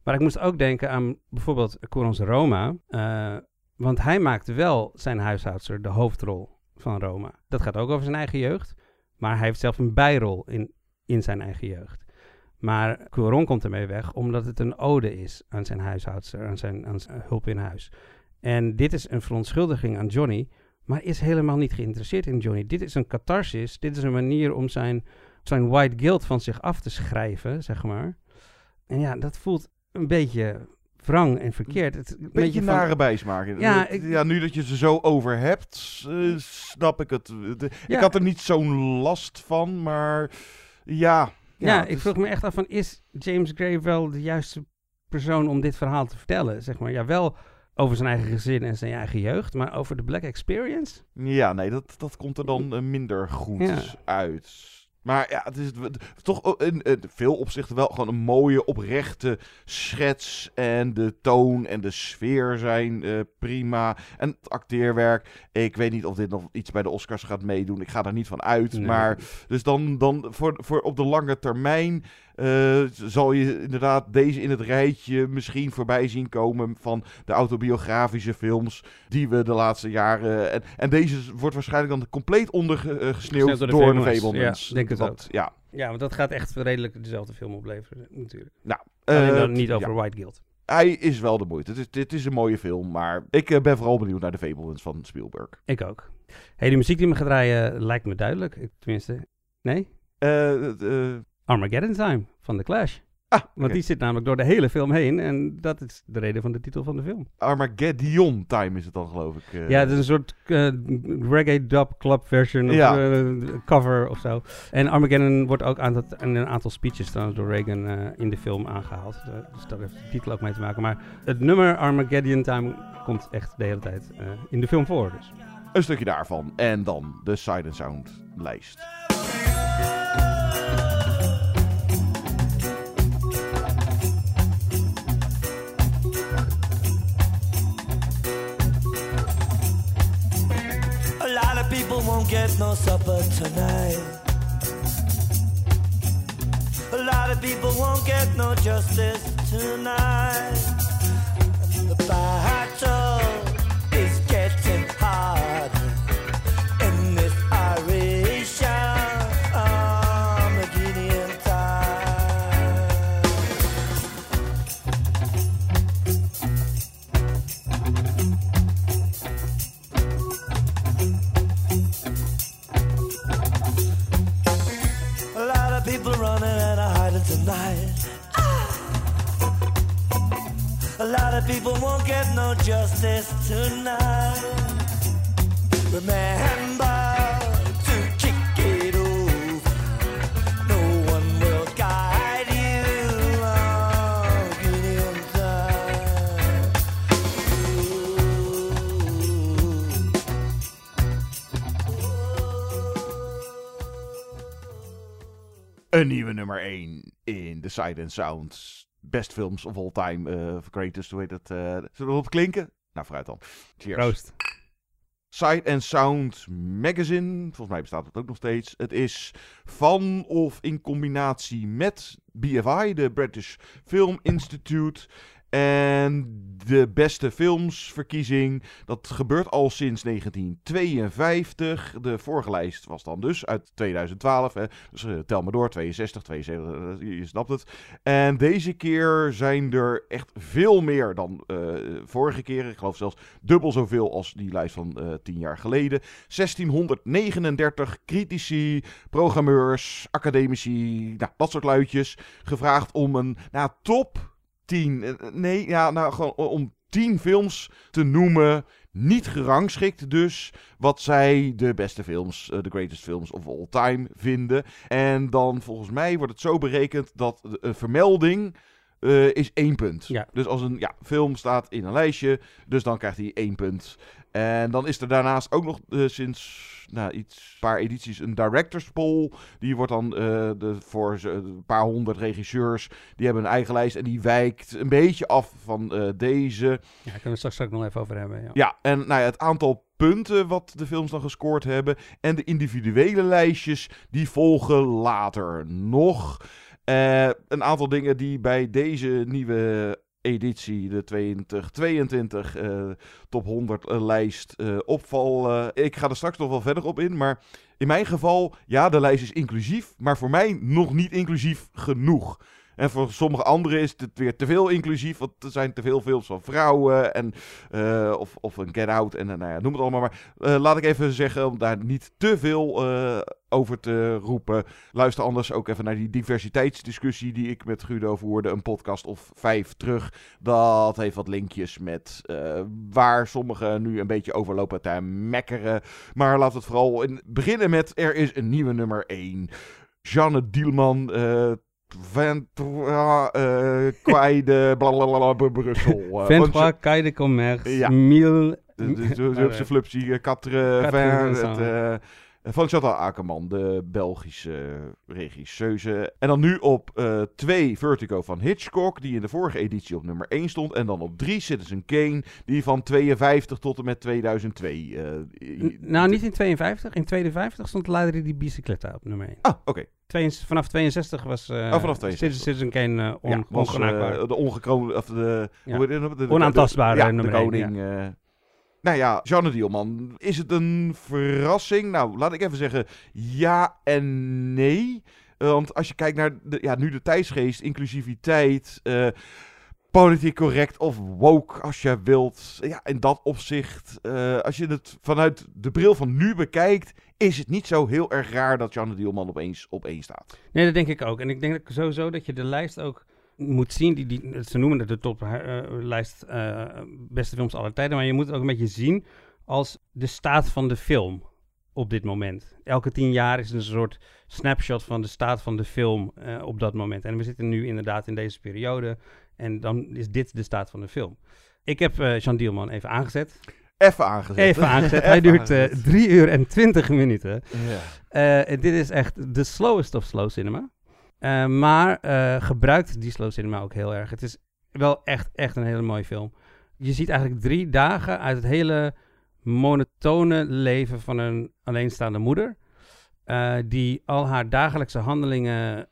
Maar ik moest ook denken aan bijvoorbeeld Cuarón's Roma. Uh, want hij maakte wel zijn huishoudster de hoofdrol van Roma. Dat gaat ook over zijn eigen jeugd. Maar hij heeft zelf een bijrol in, in zijn eigen jeugd. Maar Cuarón komt ermee weg omdat het een ode is aan zijn huishoudster, aan zijn, aan zijn hulp in huis. En dit is een verontschuldiging aan Johnny, maar is helemaal niet geïnteresseerd in Johnny. Dit is een catharsis, dit is een manier om zijn, zijn white guilt van zich af te schrijven, zeg maar. En ja, dat voelt een beetje wrang en verkeerd. Het, een beetje van, nare bijsmaak. Ja, ik, ja, nu dat je ze zo over hebt, uh, snap ik het. De, ja. Ik had er niet zo'n last van, maar ja... Ja, ja ik is... vroeg me echt af van, is James Gray wel de juiste persoon om dit verhaal te vertellen? Zeg maar, ja, wel over zijn eigen gezin en zijn eigen jeugd, maar over de Black Experience? Ja, nee, dat, dat komt er dan uh, minder goed ja. uit. Maar ja, het is toch in, in veel opzichten wel gewoon een mooie, oprechte schets. En de toon en de sfeer zijn uh, prima. En het acteerwerk. Ik weet niet of dit nog iets bij de Oscars gaat meedoen. Ik ga daar niet van uit. Nee. Maar dus dan, dan voor, voor op de lange termijn uh, zal je inderdaad deze in het rijtje misschien voorbij zien komen van de autobiografische films die we de laatste jaren... En, en deze wordt waarschijnlijk dan compleet ondergesneeuwd uh, door, door de Fabelmans. Ja, denk het dat, ja. ja, want dat gaat echt redelijk dezelfde film opleveren natuurlijk. Nou, Alleen uh, dan niet over ja. White Guilt. Hij is wel de moeite. Het is, dit is een mooie film, maar ik uh, ben vooral benieuwd naar de Fabelmans van Spielberg. Ik ook. Hey, die muziek die me gaat draaien lijkt me duidelijk. Ik, tenminste, nee? Uh, uh, Armageddon Time van The Clash. Ah, Want okay. die zit namelijk door de hele film heen. En dat is de reden van de titel van de film. Armageddon Time is het dan, geloof ik. Uh... Ja, het is een soort uh, reggae dub club version of ja. uh, cover of zo. En Armageddon wordt ook aan, dat, aan een aantal speeches trouwens door Reagan uh, in de film aangehaald. Uh, dus daar heeft de titel ook mee te maken. Maar het nummer Armageddon Time komt echt de hele tijd uh, in de film voor. Dus. Een stukje daarvan. En dan de Sight and Sound lijst. People won't get no supper tonight. A lot of people won't get no justice tonight. The battle is getting harder in this Irish Armageddon time. Tonight. A lot of people won't get no justice tonight. Remember to kick it over. No one will guide you walking in time. Een nieuwe nummer één in de Sight and Sound. Best films of all time. Uh, greatest, hoe heet het? Uh, zullen we erop klinken? Nou, vooruit dan. Cheers. Proost. Sight and Sound Magazine. Volgens mij bestaat het ook nog steeds. Het is van of in combinatie met B F I, de British Film Institute. En de beste filmsverkiezing, dat gebeurt al sinds negentien tweeënvijftig. De vorige lijst was dan dus uit tweeduizend twaalf. Hè. Dus uh, tel maar door, tweeënzestig, tweeënzeventig, uh, je snapt het. En deze keer zijn er echt veel meer dan uh, vorige keer. Ik geloof zelfs dubbel zoveel als die lijst van uh, tien jaar geleden. zestienhonderdnegenendertig critici, programmeurs, academici, nou, dat soort luidjes. Gevraagd om een nou, top... tien, nee, ja, nou gewoon om tien films te noemen, niet gerangschikt dus, wat zij de beste films, de uh, greatest films of all time vinden. En dan volgens mij wordt het zo berekend dat de uh, vermelding uh, is één punt. Ja. Dus als een ja, film staat in een lijstje, dus dan krijgt hij één punt. En dan is er daarnaast ook nog uh, sinds nou, iets, paar edities een directors poll. Die wordt dan uh, de, voor uh, een paar honderd regisseurs. Die hebben een eigen lijst en die wijkt een beetje af van uh, deze. Ja, daar kunnen we straks ook nog even over hebben. Ja, ja en nou ja, het aantal punten wat de films dan gescoord hebben. En de individuele lijstjes, die volgen later nog. Uh, een aantal dingen die bij deze nieuwe editie, de twintig tweeëntwintig uh, top honderd uh, lijst uh, opvallen. Uh, ik ga er straks nog wel verder op in, maar in mijn geval, ja, de lijst is inclusief, maar voor mij nog niet inclusief genoeg. En voor sommige anderen is het weer te veel inclusief, want er zijn te veel films van vrouwen en, uh, of, of een Get Out en uh, nou ja, noem het allemaal maar. Uh, laat ik even zeggen, om daar niet te veel uh, over te roepen. Luister anders ook even naar die diversiteitsdiscussie die ik met Guido voerde, een podcast of vijf terug. Dat heeft wat linkjes met uh, waar sommigen nu een beetje overlopen te mekkeren. Maar laten we het vooral in, beginnen met, er is een nieuwe nummer één. Jeanne Dielman, uh, Ventura, uh, Kwijde, blablabla, Brussel. Ventura, Kwijde, Commerce, ja. Mille... De Zubse Flupsie, Quatre, Ver, van Chantal Akerman, de Belgische regisseuse. En dan nu op uh, twee Vertigo van Hitchcock, die in de vorige editie op nummer één stond. En dan op drie Citizen Kane, die van tweeënvijftig tot en met tweeduizend twee. Uh, N- nou, niet in tweeënvijftig. In tweeënvijftig stond Leider die Bicicletta op nummer één. Ah, oké. Okay. Vanaf tweeënzestig was uh, oh, vanaf tweeënzestig. Citizen Kane uh, on, ja, was, ongenaakbaar. Uh, de ongekroonde, of de, ja. hoe heet het, de, de, onaantastbare de, de, nummer ja, de koning. één, ja. Uh, nou ja, Jeanne Dielman. Is het een verrassing? Nou, laat ik even zeggen ja en nee. Uh, want als je kijkt naar de, ja, nu de tijdsgeest, inclusiviteit, uh, politiek correct of woke als je wilt. Ja, in dat opzicht, uh, als je het vanuit de bril van nu bekijkt, is het niet zo heel erg raar dat Jeanne Dielman opeens op één staat. Nee, dat denk ik ook. En ik denk sowieso dat je de lijst ook moet zien. Die, die, ze noemen het de toplijst uh, uh, beste films aller tijden. Maar je moet het ook een beetje zien als de staat van de film op dit moment. Elke tien jaar is een soort snapshot van de staat van de film uh, op dat moment. En we zitten nu inderdaad in deze periode. En dan is dit de staat van de film. Ik heb uh, Jeanne Dielman even aangezet. Even aangezet. Even aangezet. Hij duurt uh, drie uur en twintig minuten. Ja. Uh, dit is echt de slowest of slow cinema. Uh, maar uh, gebruikt die slow cinema ook heel erg. Het is wel echt, echt een hele mooie film. Je ziet eigenlijk drie dagen uit het hele monotone leven van een alleenstaande moeder. Uh, die al haar dagelijkse handelingen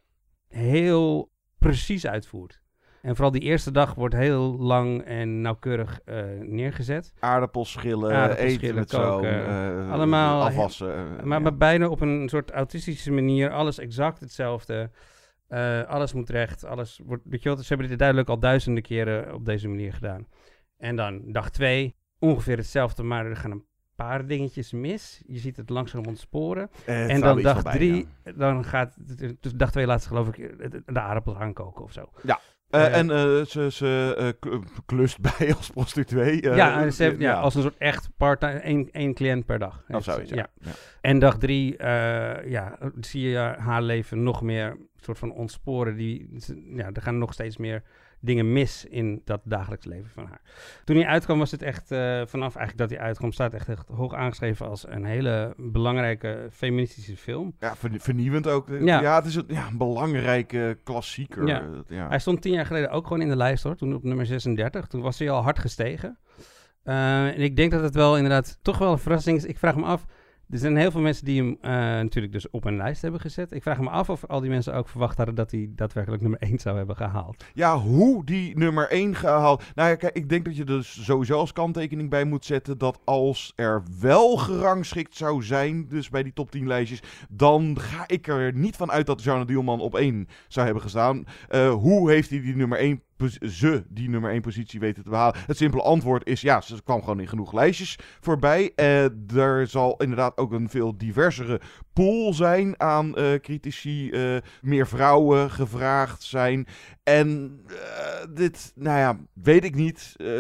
heel precies uitvoert. En vooral die eerste dag wordt heel lang en nauwkeurig uh, neergezet. Aardappels schillen, Aardappels eten met zoon, uh, allemaal afwassen. Uh, maar, ja. maar bijna op een soort autistische manier. Alles exact hetzelfde. Uh, alles moet recht. Alles wordt, weet je wel, ze hebben dit duidelijk al duizenden keren op deze manier gedaan. En dan dag twee, ongeveer hetzelfde, maar er gaan een paar dingetjes mis. Je ziet het langzaam ontsporen. Uh, en dan dag drie, ja. dan gaat, dus dag twee laat ze geloof ik de aardappels aankoken of zo. Ja. Uh, uh, en uh, ze, ze uh, klust bij als prostituee. Uh, ja, ze heeft, ja, ja, als een soort echt part-time, één, één cliënt per dag. Of zoiets, ja. ja. ja. En dag drie, uh, ja, zie je haar leven nog meer soort van ontsporen. Die, ja, er gaan nog steeds meer dingen mis in dat dagelijks leven van haar. Toen hij uitkwam was het echt, uh, vanaf eigenlijk dat hij uitkwam, staat echt, echt hoog aangeschreven als een hele belangrijke feministische film. Ja, vernieuwend ook. Ja, ja het is een, ja, een belangrijke klassieker. Ja. Ja. Hij stond tien jaar geleden ook gewoon in de lijst hoor, toen op nummer zesendertig. Toen was hij al hard gestegen. Uh, en ik denk dat het wel inderdaad toch wel een verrassing is. Ik vraag me af, er zijn heel veel mensen die hem uh, natuurlijk dus op een lijst hebben gezet. Ik vraag me af of al die mensen ook verwacht hadden dat hij daadwerkelijk nummer één zou hebben gehaald. Ja, hoe die nummer één gehaald. Nou ja, kijk, ik denk dat je er dus sowieso als kanttekening bij moet zetten dat als er wel gerangschikt zou zijn, dus bij die top tien lijstjes, dan ga ik er niet van uit dat Jeanne Dielman op één zou hebben gestaan. Uh, hoe heeft hij die nummer één ze die nummer één positie weten te behalen? Het simpele antwoord is ja, ze kwam gewoon in genoeg lijstjes voorbij. Uh, er zal inderdaad ook een veel diversere pool zijn aan uh, critici. Uh, meer vrouwen gevraagd zijn. En uh, dit, nou ja, weet ik niet. Uh,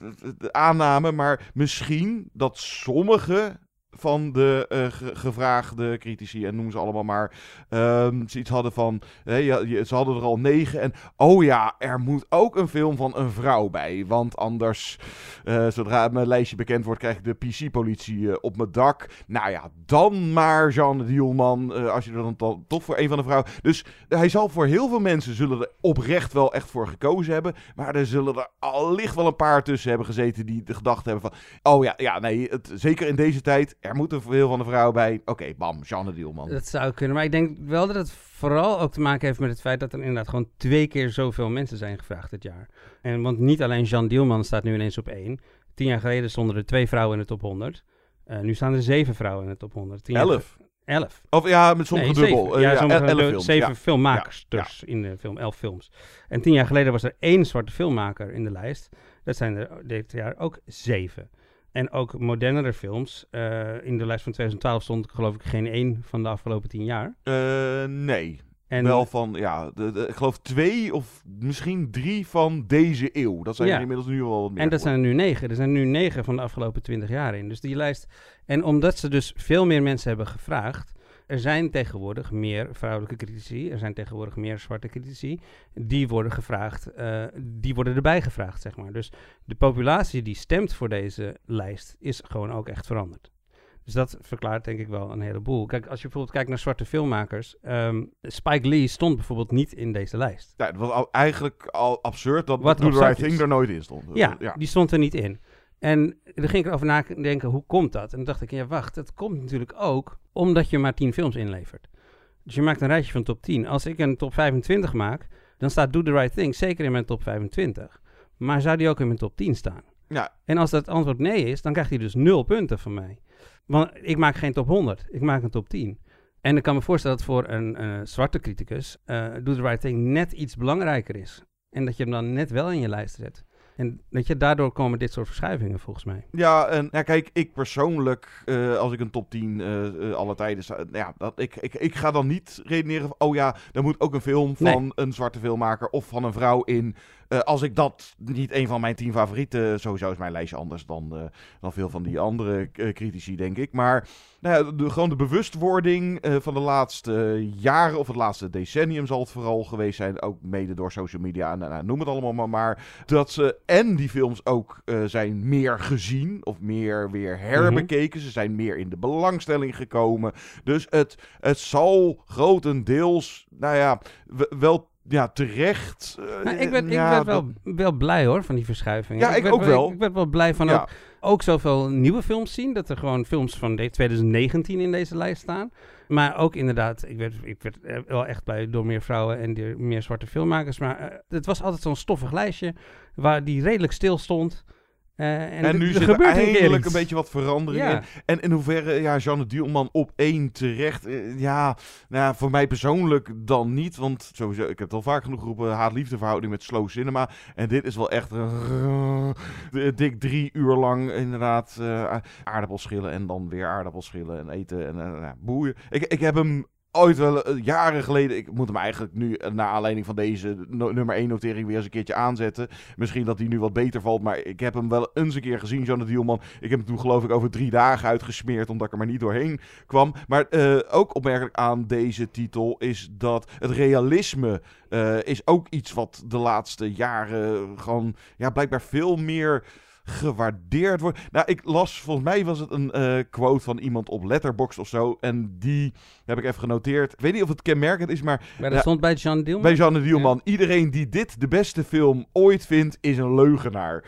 de aanname, maar misschien dat sommige van de uh, ge- gevraagde critici, en noem ze allemaal maar, um, ze iets hadden van, hey, ja, je, ze hadden er al negen en, oh ja, er moet ook een film van een vrouw bij, want anders, uh, zodra mijn lijstje bekend wordt, krijg ik de P C-politie uh, op mijn dak. Nou ja, dan maar Jeanne Dielman, uh, als je er dan to- toch voor een van de vrouwen. Dus uh, hij zal voor heel veel mensen, zullen er oprecht wel echt voor gekozen hebben, maar er zullen er allicht wel een paar tussen hebben gezeten die de gedachte hebben van, oh ja, ja, nee, het, zeker in deze tijd, er moet een veel van de vrouw bij. Oké, okay, bam, Jeanne Dielman. Dat zou kunnen, maar ik denk wel dat het vooral ook te maken heeft met het feit dat er inderdaad gewoon twee keer zoveel mensen zijn gevraagd dit jaar. En want niet alleen Jeanne Dielman staat nu ineens op één. Tien jaar geleden stonden er twee vrouwen in de top honderd. Uh, nu staan er zeven vrouwen in de top honderd. Tien elf. Elf. Of ja, met sommige nee, dubbel. Zeven. Ja, uh, sommige ja, elf de, films. Zeven ja. filmmakers ja, dus ja. in de film, elf films. En tien jaar geleden was er één zwarte filmmaker in de lijst. Dat zijn er dit jaar ook zeven. En ook modernere films. Uh, in de lijst van twintig twaalf stond geloof ik geen één van de afgelopen tien jaar. Uh, nee. En wel van, ja, de, de, ik geloof twee of misschien drie van deze eeuw. Dat zijn ja. er inmiddels nu wel wat meer. En dat zijn er nu negen. Er zijn nu negen van de afgelopen twintig jaar in. Dus die lijst... En omdat ze dus veel meer mensen hebben gevraagd... Er zijn tegenwoordig meer vrouwelijke critici. Er zijn tegenwoordig meer zwarte critici. Die worden gevraagd... Uh, die worden erbij gevraagd, zeg maar. Dus de populatie die stemt voor deze lijst... is gewoon ook echt veranderd. Dus dat verklaart denk ik wel een heleboel. Kijk, als je bijvoorbeeld kijkt naar zwarte filmmakers... Um, Spike Lee stond bijvoorbeeld niet in deze lijst. Ja, het was al, eigenlijk al absurd dat Wat Do the Right is. Thing er nooit in stond. Ja, ja, die stond er niet in. En dan ging ik erover nadenken, hoe komt dat? En dan dacht ik, ja wacht, dat komt natuurlijk ook omdat je maar tien films inlevert. Dus je maakt een rijtje van top tien. Als ik een top vijfentwintig maak, dan staat Do the Right Thing zeker in mijn top vijfentwintig. Maar zou die ook in mijn top tien staan? Ja. En als dat antwoord nee is, dan krijgt hij dus nul punten van mij. Want ik maak geen top honderd, ik maak een top tien. En ik kan me voorstellen dat voor een uh, zwarte criticus uh, Do the Right Thing net iets belangrijker is. En dat je hem dan net wel in je lijst zet. En dat je, daardoor komen dit soort verschuivingen volgens mij. Ja, en ja, kijk, ik persoonlijk, uh, als ik een top tien uh, uh, alle tijden sta, ja, dat, ik, ik, ik ga dan niet redeneren van, oh ja, daar moet ook een film van nee. een zwarte filmmaker of van een vrouw in. Uh, als ik dat niet een van mijn tien favorieten, sowieso is mijn lijstje anders dan, uh, dan veel van die andere uh, critici, denk ik. Maar nou ja, de, gewoon de bewustwording uh, van de laatste jaren of het laatste decennium zal het vooral geweest zijn. Ook mede door social media en nou, noem het allemaal maar. maar dat ze en die films ook uh, zijn meer gezien of meer weer herbekeken. Mm-hmm. Ze zijn meer in de belangstelling gekomen. Dus het, het zal grotendeels, nou ja, w- wel... Ja, terecht. Uh, nou, ik werd, ja, ik werd wel, wel blij hoor, van die verschuiving. Ja, ik, ik ook wel. wel. Ik, ik werd wel blij van ja. ook, ook zoveel nieuwe films zien. Dat er gewoon films van twintig negentien in deze lijst staan. Maar ook inderdaad, ik werd, ik werd wel echt blij door meer vrouwen en door meer zwarte filmmakers. Maar uh, het was altijd zo'n stoffig lijstje waar die redelijk stil stond. Uh, en en nu er zit gebeurt er eindelijk een, een beetje wat verandering ja. in. En in hoeverre, ja, Jeanne Dielman op één terecht. Uh, ja, nou, voor mij persoonlijk dan niet. Want sowieso, ik heb het al vaak genoeg geroepen, haat-liefde verhouding met slow cinema. En dit is wel echt uh, dik drie uur lang inderdaad uh, aardappelschillen en dan weer aardappelschillen en eten en uh, nou, boeien. Ik, ik heb hem... Ooit wel uh, jaren geleden, ik moet hem eigenlijk nu uh, naar aanleiding van deze no- nummer één notering weer eens een keertje aanzetten. Misschien dat hij nu wat beter valt, maar ik heb hem wel eens een keer gezien, Jeanne Dielman. Ik heb hem toen geloof ik over drie dagen uitgesmeerd, omdat ik er maar niet doorheen kwam. Maar uh, ook opmerkelijk aan deze titel is dat het realisme uh, is ook iets wat de laatste jaren gewoon, ja, blijkbaar veel meer... gewaardeerd wordt. Nou, ik las, volgens mij was het een uh, quote van iemand op Letterboxd of zo. En die heb ik even genoteerd. Ik weet niet of het kenmerkend is, maar... Maar dat ja, stond bij Jeanne Dielman? Bij Jeanne Dielman. Ja. Iedereen die dit de beste film ooit vindt, is een leugenaar.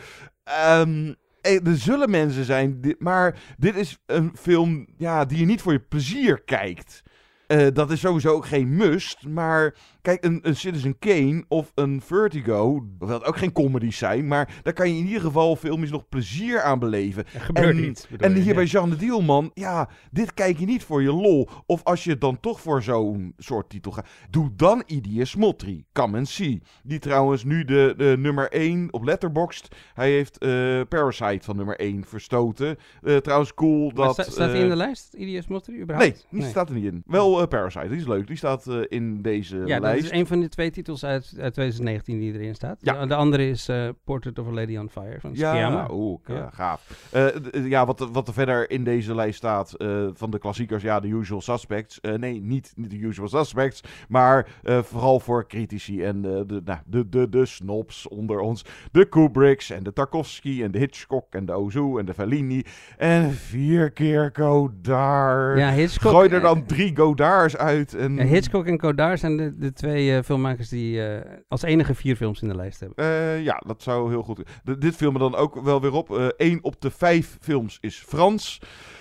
Um, er zullen mensen zijn, die, maar dit is een film ja, die je niet voor je plezier kijkt. Uh, dat is sowieso ook geen must, maar kijk, een, een Citizen Kane of een Vertigo, hoewel het ook geen comedies zijn, maar daar kan je in ieder geval filmisch nog plezier aan beleven. Er gebeurt en, niet. En hier je, bij ja. Jeanne Dielman, ja, dit kijk je niet voor je lol. Of als je dan toch voor zo'n soort titel gaat, doe dan Idiot Smotri, Come and See. Die trouwens nu de, de nummer één op Letterboxd, hij heeft uh, Parasite van nummer één verstoten. Uh, trouwens cool dat... Sta, staat hij uh, in de lijst, Idiot Smotri, überhaupt? Nee, die nee. staat er niet in. Wel uh, Parasite, die is leuk. Die staat uh, in deze ja, lijst. Dat is een van de twee titels uit, uit twintig negentien die erin staat. Ja. De, de andere is uh, Portrait of a Lady on Fire van Ja, oeh, ja. ja, gaaf. Uh, d- ja, wat, wat er verder in deze lijst staat uh, van de klassiekers, ja, The Usual Suspects. Uh, nee, niet, niet The Usual Suspects, maar uh, vooral voor critici en uh, de, nou, de, de, de snobs onder ons. De Kubricks en de Tarkovsky en de Hitchcock en de Ozu en de Fellini. En vier keer Godard. Ja, Hitchcock. Gooi er dan drie Godards uit. En... Ja, Hitchcock en Godard zijn de, de twee uh, filmmakers die uh, als enige vier films in de lijst hebben. Uh, ja, dat zou heel goed... De, dit viel me dan ook wel weer op. Uh, één op de vijf films is Frans.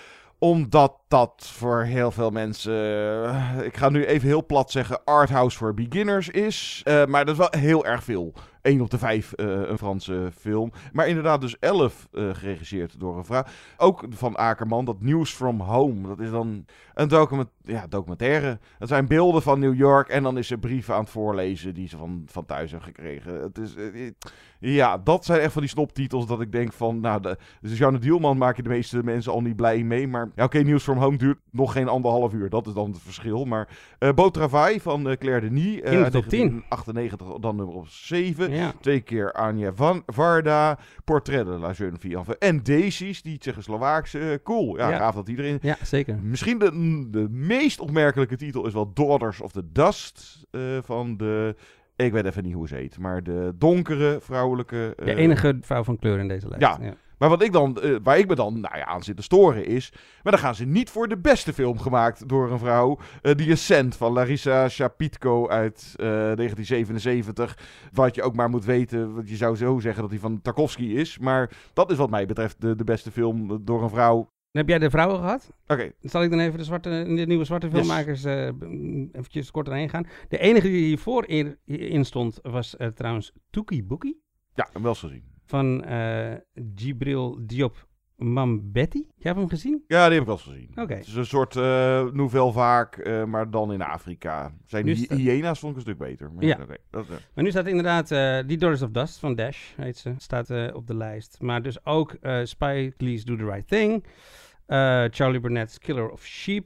Omdat dat voor heel veel mensen, uh, ik ga nu even heel plat zeggen, arthouse voor beginners is. Uh, maar dat is wel heel erg veel. Eén op de vijf uh, een Franse film. Maar inderdaad dus elf uh, geregisseerd door een vrouw. Ook van Akerman, dat News from Home. Dat is dan een document, ja, documentaire. Dat zijn beelden van New York en dan is ze brieven aan het voorlezen die ze van, van thuis hebben gekregen. Het is, uh, ja, dat zijn echt van die snoptitels dat ik denk van, nou, de, dus Jeanne Dielman maak je de meeste mensen al niet blij mee. Maar ja, oké, okay, News from Home duurt nog geen anderhalf uur. Dat is dan het verschil. Maar uh, Beau Travail van uh, Claire Denis. Uh, in de top tien. negentien achtennegentig, dan nummer op zeven. Ja. Twee keer Anja Van Varda, Portrait de la Jeune Fille en Daisies, die Tsjechoslowaakse. Uh, cool, ja, ja, gaaf dat iedereen. Ja, zeker. Misschien de, de meest opmerkelijke titel is wel Daughters of the Dust uh, van de, ik weet even niet hoe ze heet, maar de donkere vrouwelijke. Uh, de enige vrouw van kleur in deze lijst. Ja. ja. Maar wat ik dan, uh, waar ik me dan nou ja, aan zit te storen is, maar dan gaan ze niet voor de beste film gemaakt door een vrouw. Uh, The Ascent van Larissa Shapitko uit uh, negentien zevenenzeventig. Wat je ook maar moet weten, want je zou zo zeggen dat hij van Tarkovsky is. Maar dat is wat mij betreft de, de beste film door een vrouw. Heb jij de vrouwen gehad? Oké. Okay. Dan zal ik dan even de, zwarte, de nieuwe zwarte filmmakers uh, eventjes kort erheen gaan. De enige die hiervoor in, in stond was uh, trouwens Tuki Buki. Ja, wel eens gezien. Van uh, Djibril Diop Mambety. Jij hebt hem gezien? Ja, die heb ik wel eens gezien. Oké. Okay. Het is een soort uh, nouvelle vaak, uh, maar dan in Afrika. Zijn die sta- hyena's vond ik een stuk beter. Maar, ja. Okay, dat, uh. Maar nu staat inderdaad uh, die Daughters of Dust van Dash, heet ze, staat uh, op de lijst. Maar dus ook uh, Spike Lee's Do the Right Thing. Uh, Charlie Burnett's Killer of Sheep.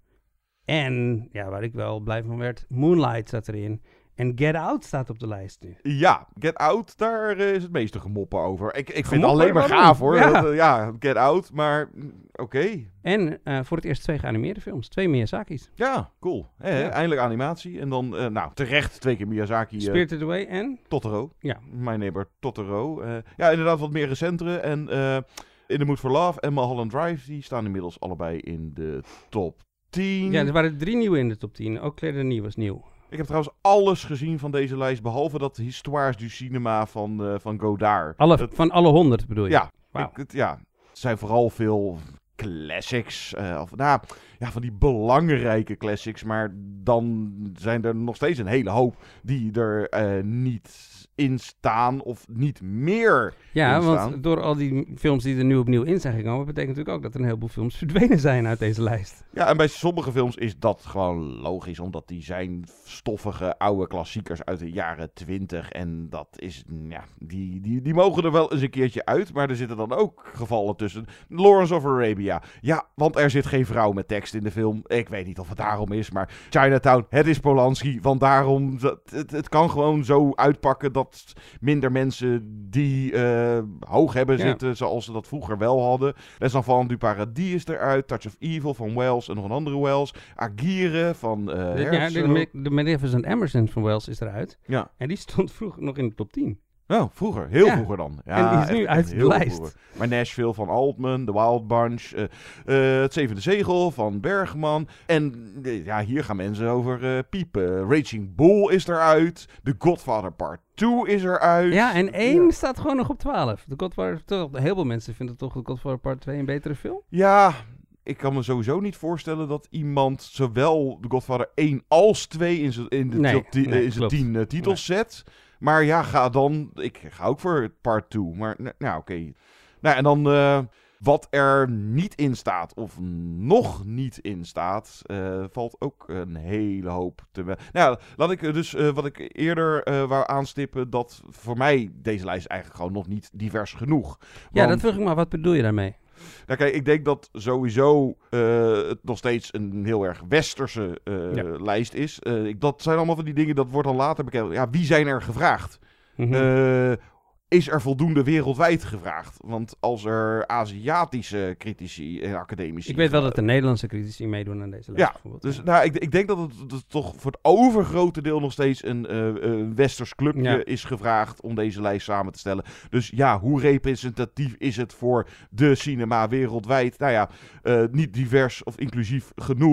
En, ja, waar ik wel blij van werd, Moonlight staat erin. En Get Out staat op de lijst nu. Ja, Get Out, daar uh, is het meeste gemoppen over. Ik, ik vind Gemoppen, het alleen maar gaaf hoor. Ja, dat, uh, ja Get Out, maar oké. Okay. En uh, voor het eerst twee geanimeerde films. Twee Miyazaki's. Ja, cool. Eh, ja. Eindelijk animatie. En dan, uh, nou, terecht twee keer Miyazaki. Uh, Spirited Away en? Totoro. Ja. My Neighbor Totoro. Uh, ja, inderdaad wat meer recentere. En uh, In the Mood for Love en Mulholland Drive, die staan inmiddels allebei in de top tien. Ja, er waren drie nieuwe in de top tien. Ook Claire Denis was nieuw. Ik heb trouwens alles gezien van deze lijst, behalve dat Histoires du Cinema van, uh, van Godard. Alle, het, van alle honderd bedoel je? Ja, wow. ik, het, ja, het zijn vooral veel classics. Uh, of, nou, ja, van die belangrijke classics, maar dan zijn er nog steeds een hele hoop die er uh, niet in staan of niet meer ja, in staan. Want door al die films die er nu opnieuw in zijn gekomen, betekent natuurlijk ook dat er een heleboel films verdwenen zijn uit deze lijst. Ja, en bij sommige films is dat gewoon logisch, omdat die zijn stoffige oude klassiekers uit de jaren twintig en dat is, ja, die, die, die mogen er wel eens een keertje uit, maar er zitten dan ook gevallen tussen. Lawrence of Arabia. Ja, want er zit geen vrouw met tekst in de film. Ik weet niet of het daarom is, maar Chinatown, het is Polanski, want daarom, het, het kan gewoon zo uitpakken dat minder mensen die uh, hoog hebben ja. zitten, zoals ze dat vroeger wel hadden. Les Enfants du Paradis is eruit, Touch of Evil van Wells en nog een andere Wells. Aguirre van uh, de, ja, de, de Magnificent Emerson van Wells is eruit. Ja. En die stond vroeger nog in de top tien. Oh, vroeger. Heel ja. vroeger dan. Ja, en die is nu uit de lijst. Vroeger. Maar Nashville van Altman, The Wild Bunch, uh, uh, Het Zevende Zegel van Bergman. En uh, ja, hier gaan mensen over uh, piepen. Raging Bull is eruit. The Godfather Part twee is eruit. Ja, en één ja. staat gewoon nog op twaalf. The Godfather, toch, heel veel mensen vinden toch The Godfather Part twee een betere film? Ja, ik kan me sowieso niet voorstellen dat iemand zowel The Godfather één als twee in zijn in de nee, top tien, nee, in zijn tien uh, titels nee. zet. Maar ja, ga dan... Ik ga ook voor part twee. Maar nou, oké. Okay. Nou, en dan uh, wat er niet in staat, of nog niet in staat, uh, valt ook een hele hoop te... Nou, laat ik dus uh, wat ik eerder uh, wou aanstippen, dat voor mij deze lijst eigenlijk gewoon nog niet divers genoeg. Ja, Want, dat vroeg ik maar. Wat bedoel je daarmee? Nou kijk, ik denk dat sowieso uh, het nog steeds een heel erg westerse uh, ja. lijst is. Uh, ik, dat zijn allemaal van die dingen, dat wordt dan later bekend. Ja, wie zijn er gevraagd? Mm-hmm. Uh, is er voldoende wereldwijd gevraagd? Want als er Aziatische critici en academici... Ik weet wel dat de Nederlandse critici meedoen aan deze lijst. Ja, bijvoorbeeld. dus ja. Nou, ik, ik denk dat het, dat het toch voor het overgrote deel nog steeds een uh, uh, westers clubje ja. is gevraagd om deze lijst samen te stellen. Dus ja, hoe representatief is het voor de cinema wereldwijd? Nou ja, uh, niet divers of inclusief genoeg.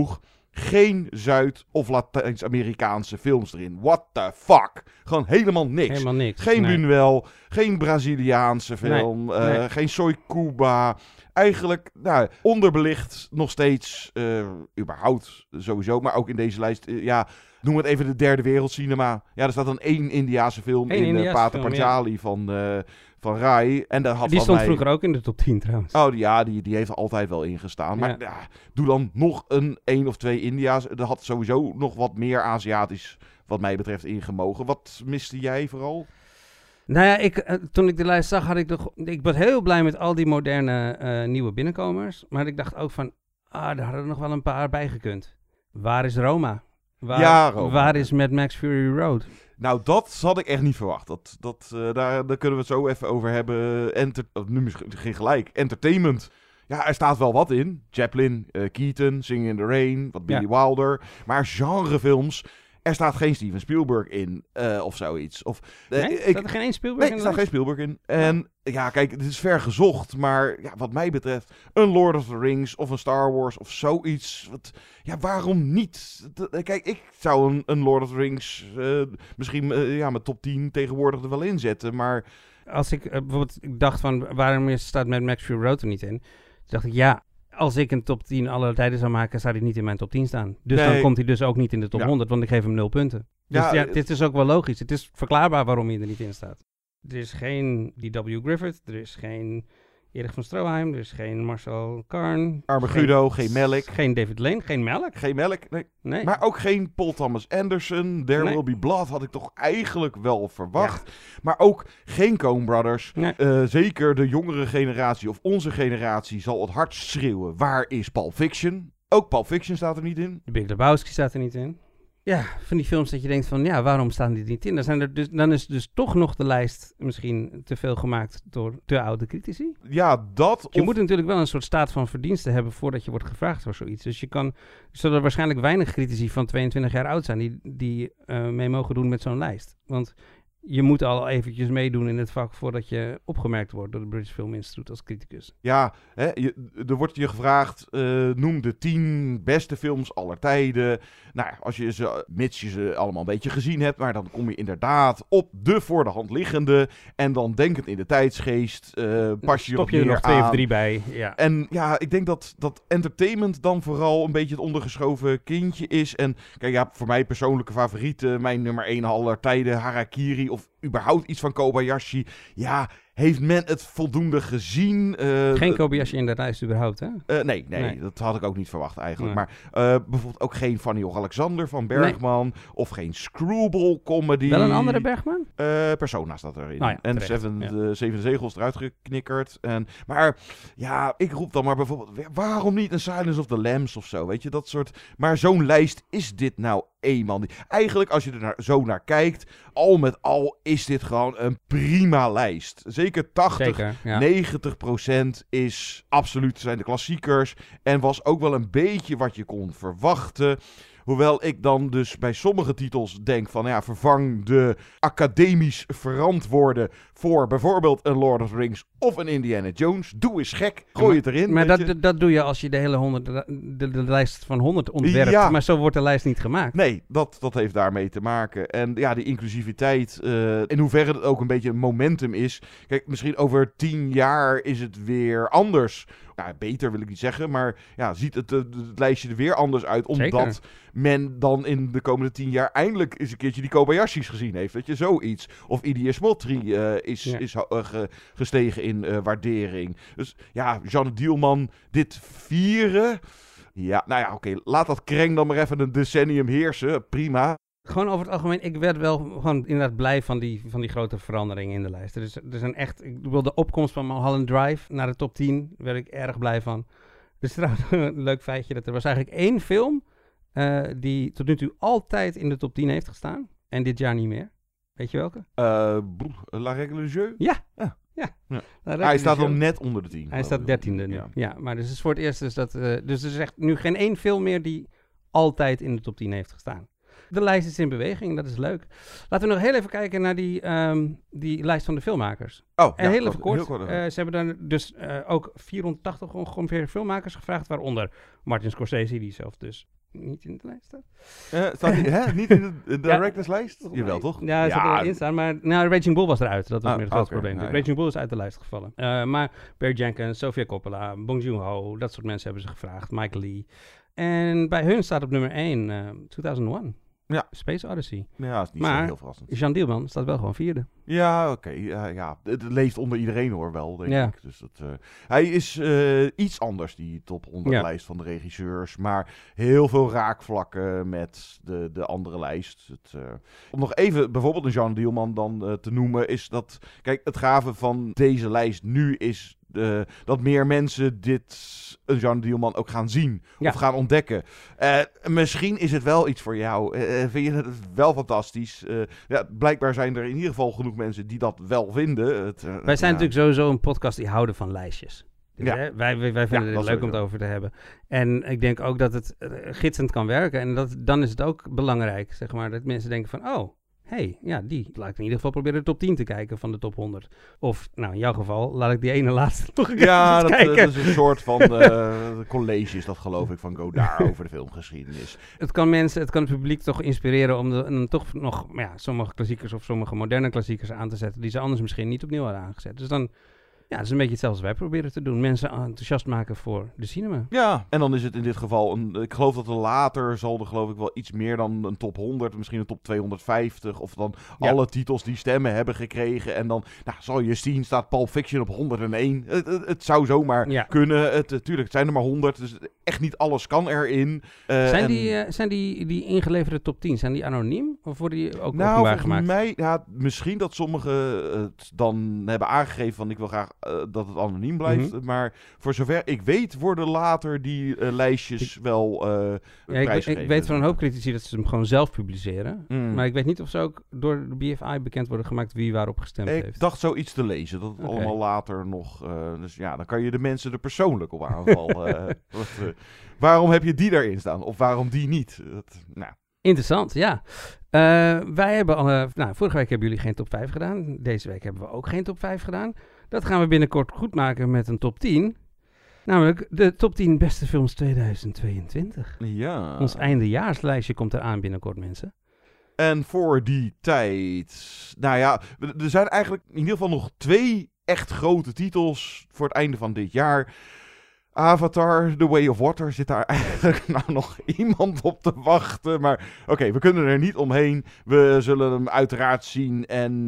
geen Zuid- of Latijns-Amerikaanse films erin. What the fuck? Gewoon helemaal niks. Helemaal niks. Geen nee. Buñuel, geen Braziliaanse film, Nee, uh, nee. geen Soy Cuba. Eigenlijk nou, onderbelicht nog steeds, uh, überhaupt sowieso, maar ook in deze lijst, uh, ja, noem het even de derde wereldcinema. Ja, er staat dan één Indiase film Eén in Indiase uh, Pater film, Panchali ja. van, uh, van Rai. En daar had die van stond mij... vroeger ook in de top tien trouwens. Oh ja, die, die heeft er altijd wel ingestaan. Maar Ja. ja, doe dan nog een één of twee India's. Er had sowieso nog wat meer Aziatisch, wat mij betreft, ingemogen. Wat miste jij vooral? Nou ja, ik, uh, toen ik de lijst zag, had ik nog... Ik was heel blij met al die moderne uh, nieuwe binnenkomers. Maar ik dacht ook van... Ah, daar hadden er nog wel een paar bij gekund. Waar is Roma? Waar, Ja, Roma. Waar is Mad Max Fury Road? Nou, dat had ik echt niet verwacht. Dat, dat, uh, daar, daar kunnen we het zo even over hebben. Enter, nu misschien geen gelijk. Entertainment. Ja, er staat wel wat in. Chaplin, uh, Keaton, Singing in the Rain, wat Billy Ja. Wilder. Maar genrefilms... Er staat geen Steven Spielberg in, uh, of zoiets. Of, uh, Nee? ik, Staat er geen één Spielberg nee, in er de staat geen lijst? Spielberg in. En ja, kijk, het is ver gezocht. Maar ja, wat mij betreft, een Lord of the Rings of een Star Wars of zoiets. Wat, ja, waarom niet? D- Kijk, ik zou een, een Lord of the Rings uh, misschien uh, ja, mijn top tien tegenwoordig er wel in zetten. Maar Als ik uh, bijvoorbeeld ik dacht van... Waarom is, staat Mad Max Fury Road er niet in? Toen dacht ik, ja... Als ik een top tien aller tijden zou maken, zou hij niet in mijn top tien staan. Dus Nee. dan komt hij dus ook niet in de top Ja. honderd, want ik geef hem nul punten. Dus Ja, ja, het- dit is ook wel logisch. Het is verklaarbaar waarom hij er niet in staat. Er is geen D W Griffith, er is geen Erich van Stroheim, er is geen Marcel Karn. Arme Guido, geen Malick. Geen David Lane, geen Malick. Geen Malick, nee. Nee. Maar ook geen Paul Thomas Anderson. There Nee. Will Be Blood had ik toch eigenlijk wel verwacht. Maar ook geen Coen Brothers. Nee. Uh, zeker de jongere generatie of onze generatie zal het hard schreeuwen. Waar is Pulp Fiction? Ook Pulp Fiction staat er niet in. De Big Lebowski staat er niet in. Ja, van die films dat je denkt van, ja, waarom staan die er niet in? Dan, zijn er dus, dan is dus toch nog de lijst misschien te veel gemaakt door te oude critici. Ja, dat... Je of- moet natuurlijk wel een soort staat van verdiensten hebben voordat je wordt gevraagd voor zoiets. Dus je kan, zullen er waarschijnlijk weinig critici van tweeëntwintig jaar oud zijn die, die uh, mee mogen doen met zo'n lijst. Want je moet al eventjes meedoen in het vak voordat je opgemerkt wordt door de British Film Institute als criticus. Ja, hè, je, er wordt je gevraagd, uh, noem de tien beste films aller tijden. Nou ja, als je ze, mits je ze allemaal een beetje gezien hebt, maar dan kom je inderdaad op de voor de hand liggende. En dan denkend in de tijdsgeest, uh, pas je, Stop je je er meer nog twee aan. of drie bij. Ja. En ja, ik denk dat, dat entertainment dan vooral een beetje het ondergeschoven kindje is. En kijk, ja, voor mij persoonlijke favorieten, mijn nummer één aller tijden, Harakiri of überhaupt iets van Kobayashi. Ja, heeft men het voldoende gezien? Uh, Geen Kobayashi in de lijst überhaupt, hè? Uh, nee, nee, Nee. dat had ik ook niet verwacht eigenlijk. Nee. Maar uh, bijvoorbeeld ook geen Fanny Alexander van Bergman. Of geen Screwball comedy. Wel een andere Bergman? Uh, Persona staat erin. Nou ja, en terecht, Seven, ja. de Zeven Zegels eruit geknikkerd. En, maar ja, ik roep dan maar bijvoorbeeld... Waarom niet een Silence of the Lambs of zo? Weet je, dat soort... Maar zo'n lijst is dit nou eenmaal niet. Eigenlijk, als je er naar, zo naar kijkt... Al met al is dit gewoon een prima lijst. Zeker tachtig, Zeker, ja. negentig procent is absoluut zijn de klassiekers. En was ook wel een beetje wat je kon verwachten. Hoewel ik dan dus bij sommige titels denk van... ja, vervang de academisch verantwoorde voor bijvoorbeeld een Lord of the Rings of een Indiana Jones. Doe eens gek, gooi het erin. Maar weet dat, je. dat, dat doe je als je de hele honderd, de, de, de lijst van honderd ontwerpt. Ja. Maar zo wordt de lijst niet gemaakt. Nee, dat, dat heeft daarmee te maken. En ja, die inclusiviteit, uh, in hoeverre het ook een beetje een momentum is. Kijk, misschien over tien jaar is het weer anders. Nou, beter wil ik niet zeggen, maar ja, ziet het, het, het lijstje er weer anders uit. Omdat Zeker. men dan in de komende tien jaar eindelijk eens een keertje die Kobayashi's gezien heeft. Weet je, zoiets. Of Idi Smotri uh, is, Ja. is uh, ge, gestegen in uh, waardering. Dus ja, Jeanne Dielman, dit vieren... Ja, nou ja, oké. Okay, laat dat kreng dan maar even een decennium heersen. Prima. Gewoon over het algemeen, ik werd wel gewoon inderdaad blij van die, van die grote veranderingen in de lijst. Er is, er is een echt, ik bedoel, de opkomst van Mulholland Drive naar de top tien, daar werd ik erg blij van. Dus trouwens, een leuk feitje, dat er was eigenlijk één film uh, die tot nu toe altijd in de top tien heeft gestaan. En dit jaar niet meer. Weet je welke? Uh, La Règle du Jeu? Ja. Ja. Ja. Ja. Nou, Hij staat dan net onder de tien. Hij staat dertiende nu. Ja. Ja, maar dus het is voor het eerst dus dat... Uh, dus er is echt nu geen één film meer die altijd in de top tien heeft gestaan. De lijst is in beweging, dat is leuk. Laten we nog heel even kijken naar die, um, die lijst van de filmmakers. Oh, en ja, heel even kort. heel kort uh, ze hebben dan dus uh, ook vierhonderdtachtig ongeveer filmmakers gevraagd, waaronder Martin Scorsese, die zelf dus niet in de lijst staat. Uh, staat die, hè? Niet in de, de directorslijst? Ja, jawel, toch? Ja, ze ja. erin staan, maar nou, Raging Bull was eruit. Dat was ah, meer het grootste okay, probleem. Ja, ja. Raging Bull is uit de lijst gevallen. Uh, maar Barry Jenkins, Sofia Coppola, Bong Joon-ho, dat soort mensen hebben ze gevraagd. Michael Lee. En bij hun staat op nummer één uh, tweeduizend één. Ja. Space Odyssey. Ja, dat is niet maar zo heel verrassend. Jean Dielman staat wel gewoon vierde. Ja, oké. Okay. Uh, ja, het leeft onder iedereen hoor wel, denk ja. ik. Dus dat, uh, hij is uh, iets anders, die top honderd ja. lijst van de regisseurs. Maar heel veel raakvlakken met de, de andere lijst. Het, uh, om nog even bijvoorbeeld een Jean Dielman dan uh, te noemen, is dat... Kijk, het gave van deze lijst nu is... Uh, dat meer mensen dit een Jean Dielman ook gaan zien ja. of gaan ontdekken. Uh, misschien is het wel iets voor jou. Uh, vind je het wel fantastisch? Uh, ja, blijkbaar zijn er in ieder geval genoeg mensen die dat wel vinden. Het, uh, wij zijn ja. natuurlijk sowieso een podcast die houden van lijstjes. Dus, ja. hè, wij, wij, wij vinden ja, het leuk sowieso. om het over te hebben. En ik denk ook dat het uh, gidsend kan werken. En dat, dan is het ook belangrijk, zeg maar, dat mensen denken van... oh. hey, ja, die. Laat ik in ieder geval proberen de top tien te kijken van de top honderd. Of, nou, in jouw geval, laat ik die ene laatste nog een keer ja, dat, kijken. Ja, dat is een soort van uh, college, is dat geloof ik, van Godard over de filmgeschiedenis. Het kan mensen, het kan het publiek toch inspireren om de, en toch nog ja, sommige klassiekers of sommige moderne klassiekers aan te zetten, die ze anders misschien niet opnieuw hadden aangezet. Dus dan... Ja, dat is een beetje hetzelfde als wij proberen te doen. Mensen enthousiast maken voor de cinema. Ja, en dan is het in dit geval... Een, ik geloof dat er later zal er geloof ik wel iets meer dan een top honderd... misschien een top tweehonderdvijftig... of dan ja. alle titels die stemmen hebben gekregen. En dan nou, zal je zien, staat Pulp Fiction op honderdéén. Het, het, het zou zomaar ja. kunnen. Het, tuurlijk, het zijn er maar honderd. Dus echt niet alles kan erin. Uh, zijn en... die, uh, zijn die, die ingeleverde top tien, zijn die anoniem? Of worden die ook nou, openbaar gemaakt? Mij, ja, misschien dat sommigen het dan hebben aangegeven van... ik wil graag uh, dat het anoniem blijft. Mm-hmm. Maar voor zover ik weet worden later die uh, lijstjes ik, wel uh, ja, prijsgegeven. Ik, ik weet van een hoop critici dat ze hem gewoon zelf publiceren. Mm. Maar ik weet niet of ze ook door de B F I bekend worden gemaakt wie waarop gestemd ik heeft. Ik dacht zoiets te lezen. Dat het okay. allemaal later nog... Uh, dus ja, dan kan je de mensen er persoonlijk op aanvallen. uh, wat, uh, waarom heb je die daarin staan? Of waarom die niet? Dat, nou... Interessant, ja. Uh, wij hebben al, uh, nou, vorige week hebben jullie geen top vijf gedaan. Deze week hebben we ook geen top vijf gedaan. Dat gaan we binnenkort goed maken met een top tien. Namelijk de top tien beste films tweeduizend tweeëntwintig. Ja. Ons eindejaarslijstje komt eraan binnenkort, mensen. En voor die tijd... Nou ja, er zijn eigenlijk in ieder geval nog twee echt grote titels voor het einde van dit jaar... Avatar, The Way of Water, zit daar eigenlijk nou nog iemand op te wachten. Maar oké, okay, we kunnen er niet omheen. We zullen hem uiteraard zien.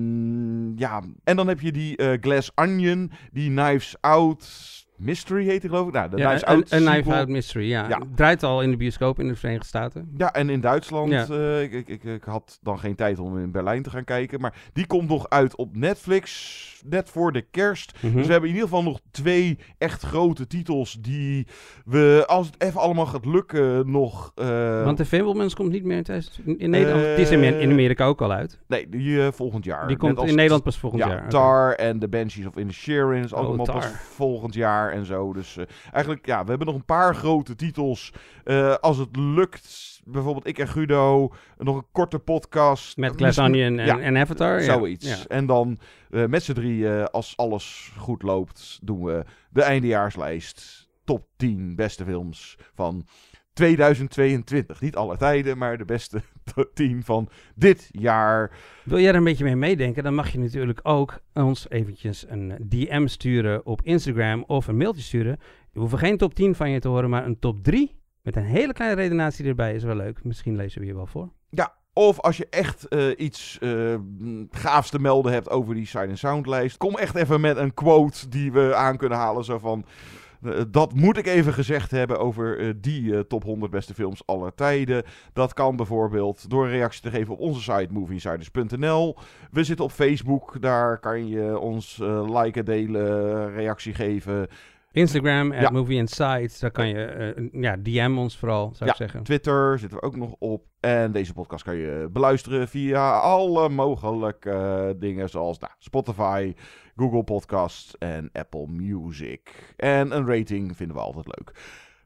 En ja, en dan heb je die uh, Glass Onion, die Knives Out Mystery heet hij geloof ik. Nou, de ja, Knives een, Out een Knives Out Mystery, ja. ja. Draait al in de bioscoop in de Verenigde Staten. Ja, en in Duitsland. Ja. Uh, ik, ik, ik had dan geen tijd om in Berlijn te gaan kijken. Maar die komt nog uit op Netflix. Net voor de kerst. Mm-hmm. Dus we hebben in ieder geval nog twee echt grote titels die we, als het even allemaal gaat lukken, nog... Uh, Want de Fabelmans komt niet meer in, thuis, in Nederland. Uh, die is in Amerika ook al uit. Nee, die uh, volgend jaar. Die komt in Nederland pas volgend ja, jaar. Tar okay. en The Banshees of Inisherin is oh, allemaal Tar. pas volgend jaar en zo. Dus uh, eigenlijk, ja, we hebben nog een paar grote titels. Uh, als het lukt... Bijvoorbeeld ik en Guido, nog een korte podcast. Met Glass Onion en, ja, en Avatar. Zoiets. Ja. En dan uh, met z'n drie, uh, als alles goed loopt, doen we de eindejaarslijst. Top tien beste films van tweeduizend tweeëntwintig. Niet alle tijden, maar de beste tien van dit jaar. Wil jij er een beetje mee meedenken? Dan mag je natuurlijk ook ons eventjes een D M sturen op Instagram of een mailtje sturen. We hoeven geen top tien van je te horen, maar een top drie. Met een hele kleine redenatie erbij is wel leuk. Misschien lezen we je wel voor. Ja, of als je echt uh, iets uh, gaafs te melden hebt over die Sight and Sound lijst. Kom echt even met een quote die we aan kunnen halen. Zo van, uh, dat moet ik even gezegd hebben over uh, die uh, top honderd beste films aller tijden. Dat kan bijvoorbeeld door een reactie te geven op onze site movie insiders punt n l. We zitten op Facebook. Daar kan je ons uh, liken, delen, reactie geven. Instagram, ja. at Movie Insights, daar kan je, uh, ja, D M ons vooral, zou ja, ik zeggen. Twitter zitten we ook nog op. En deze podcast kan je beluisteren via alle mogelijke uh, dingen zoals nou, Spotify, Google Podcasts en Apple Music. En een rating vinden we altijd leuk.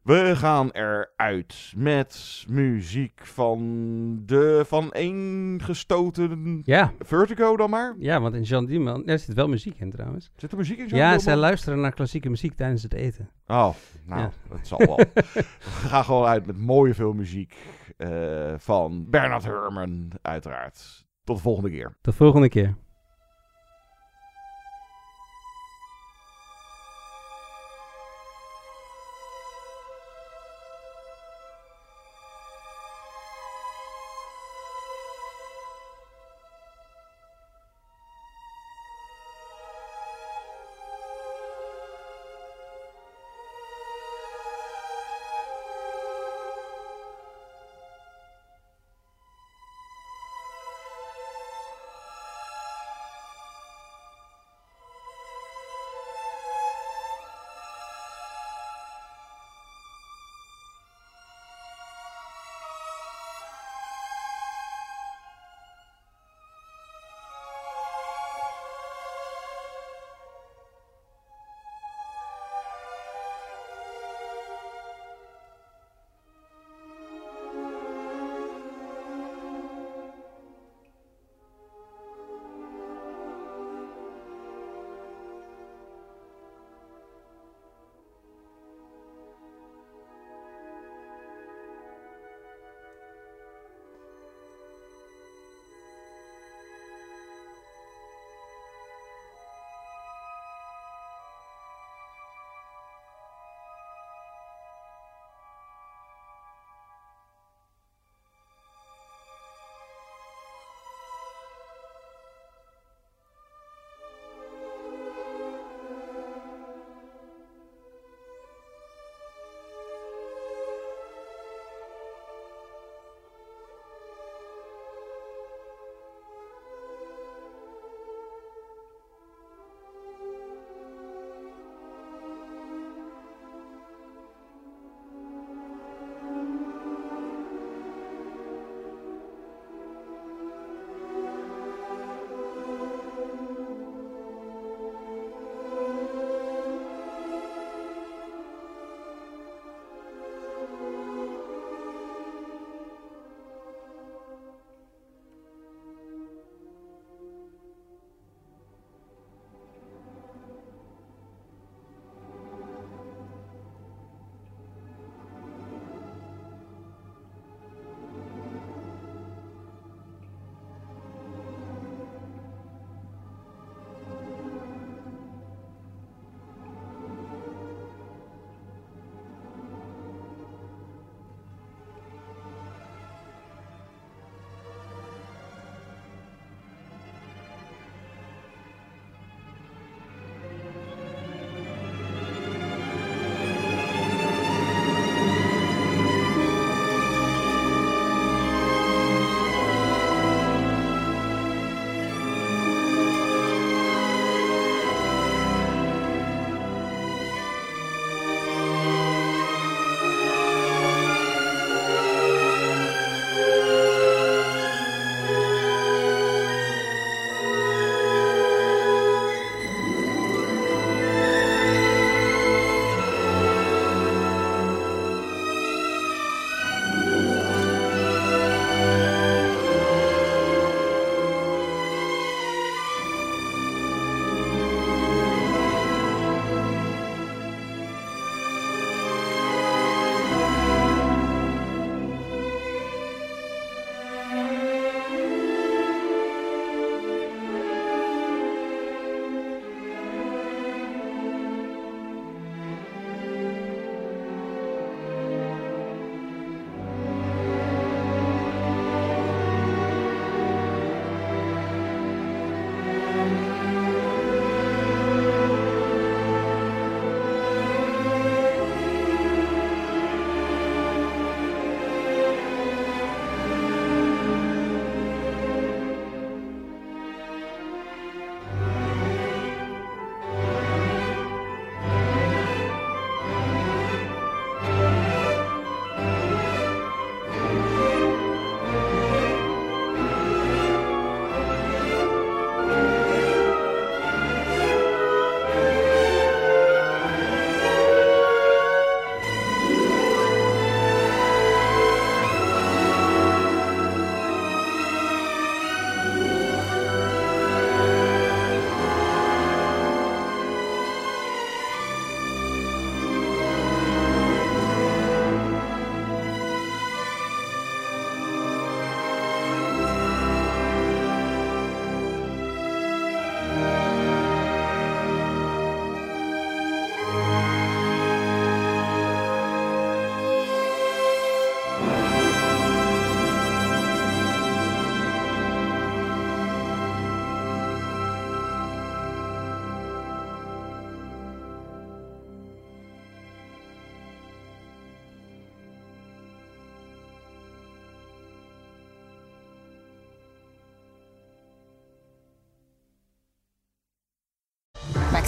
We gaan eruit met muziek van de vaneengestoten Ja. Vertigo dan maar. Ja, want in Jean Diamant... Er zit wel muziek in trouwens. Zit er muziek in Jean Ja, Diamant? zij luisteren naar klassieke muziek tijdens het eten. Oh, nou, Ja. dat zal wel. We gaan gewoon uit met mooie filmmuziek uh, van Bernard Herrmann, uiteraard. Tot de volgende keer. Tot de volgende keer.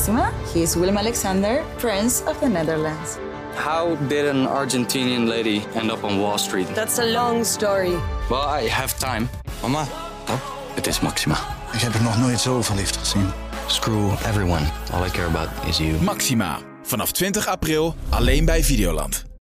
Maxima. He is Willem Alexander, Prince of the Netherlands. How did an Argentinian lady end up on Wall Street? That's a long story. Well, I have time. Mama, pap, het is Maxima. Ik heb er nog nooit zo verliefd gezien. Screw everyone. All I care about is you. Maxima. Vanaf twintig april alleen bij Videoland.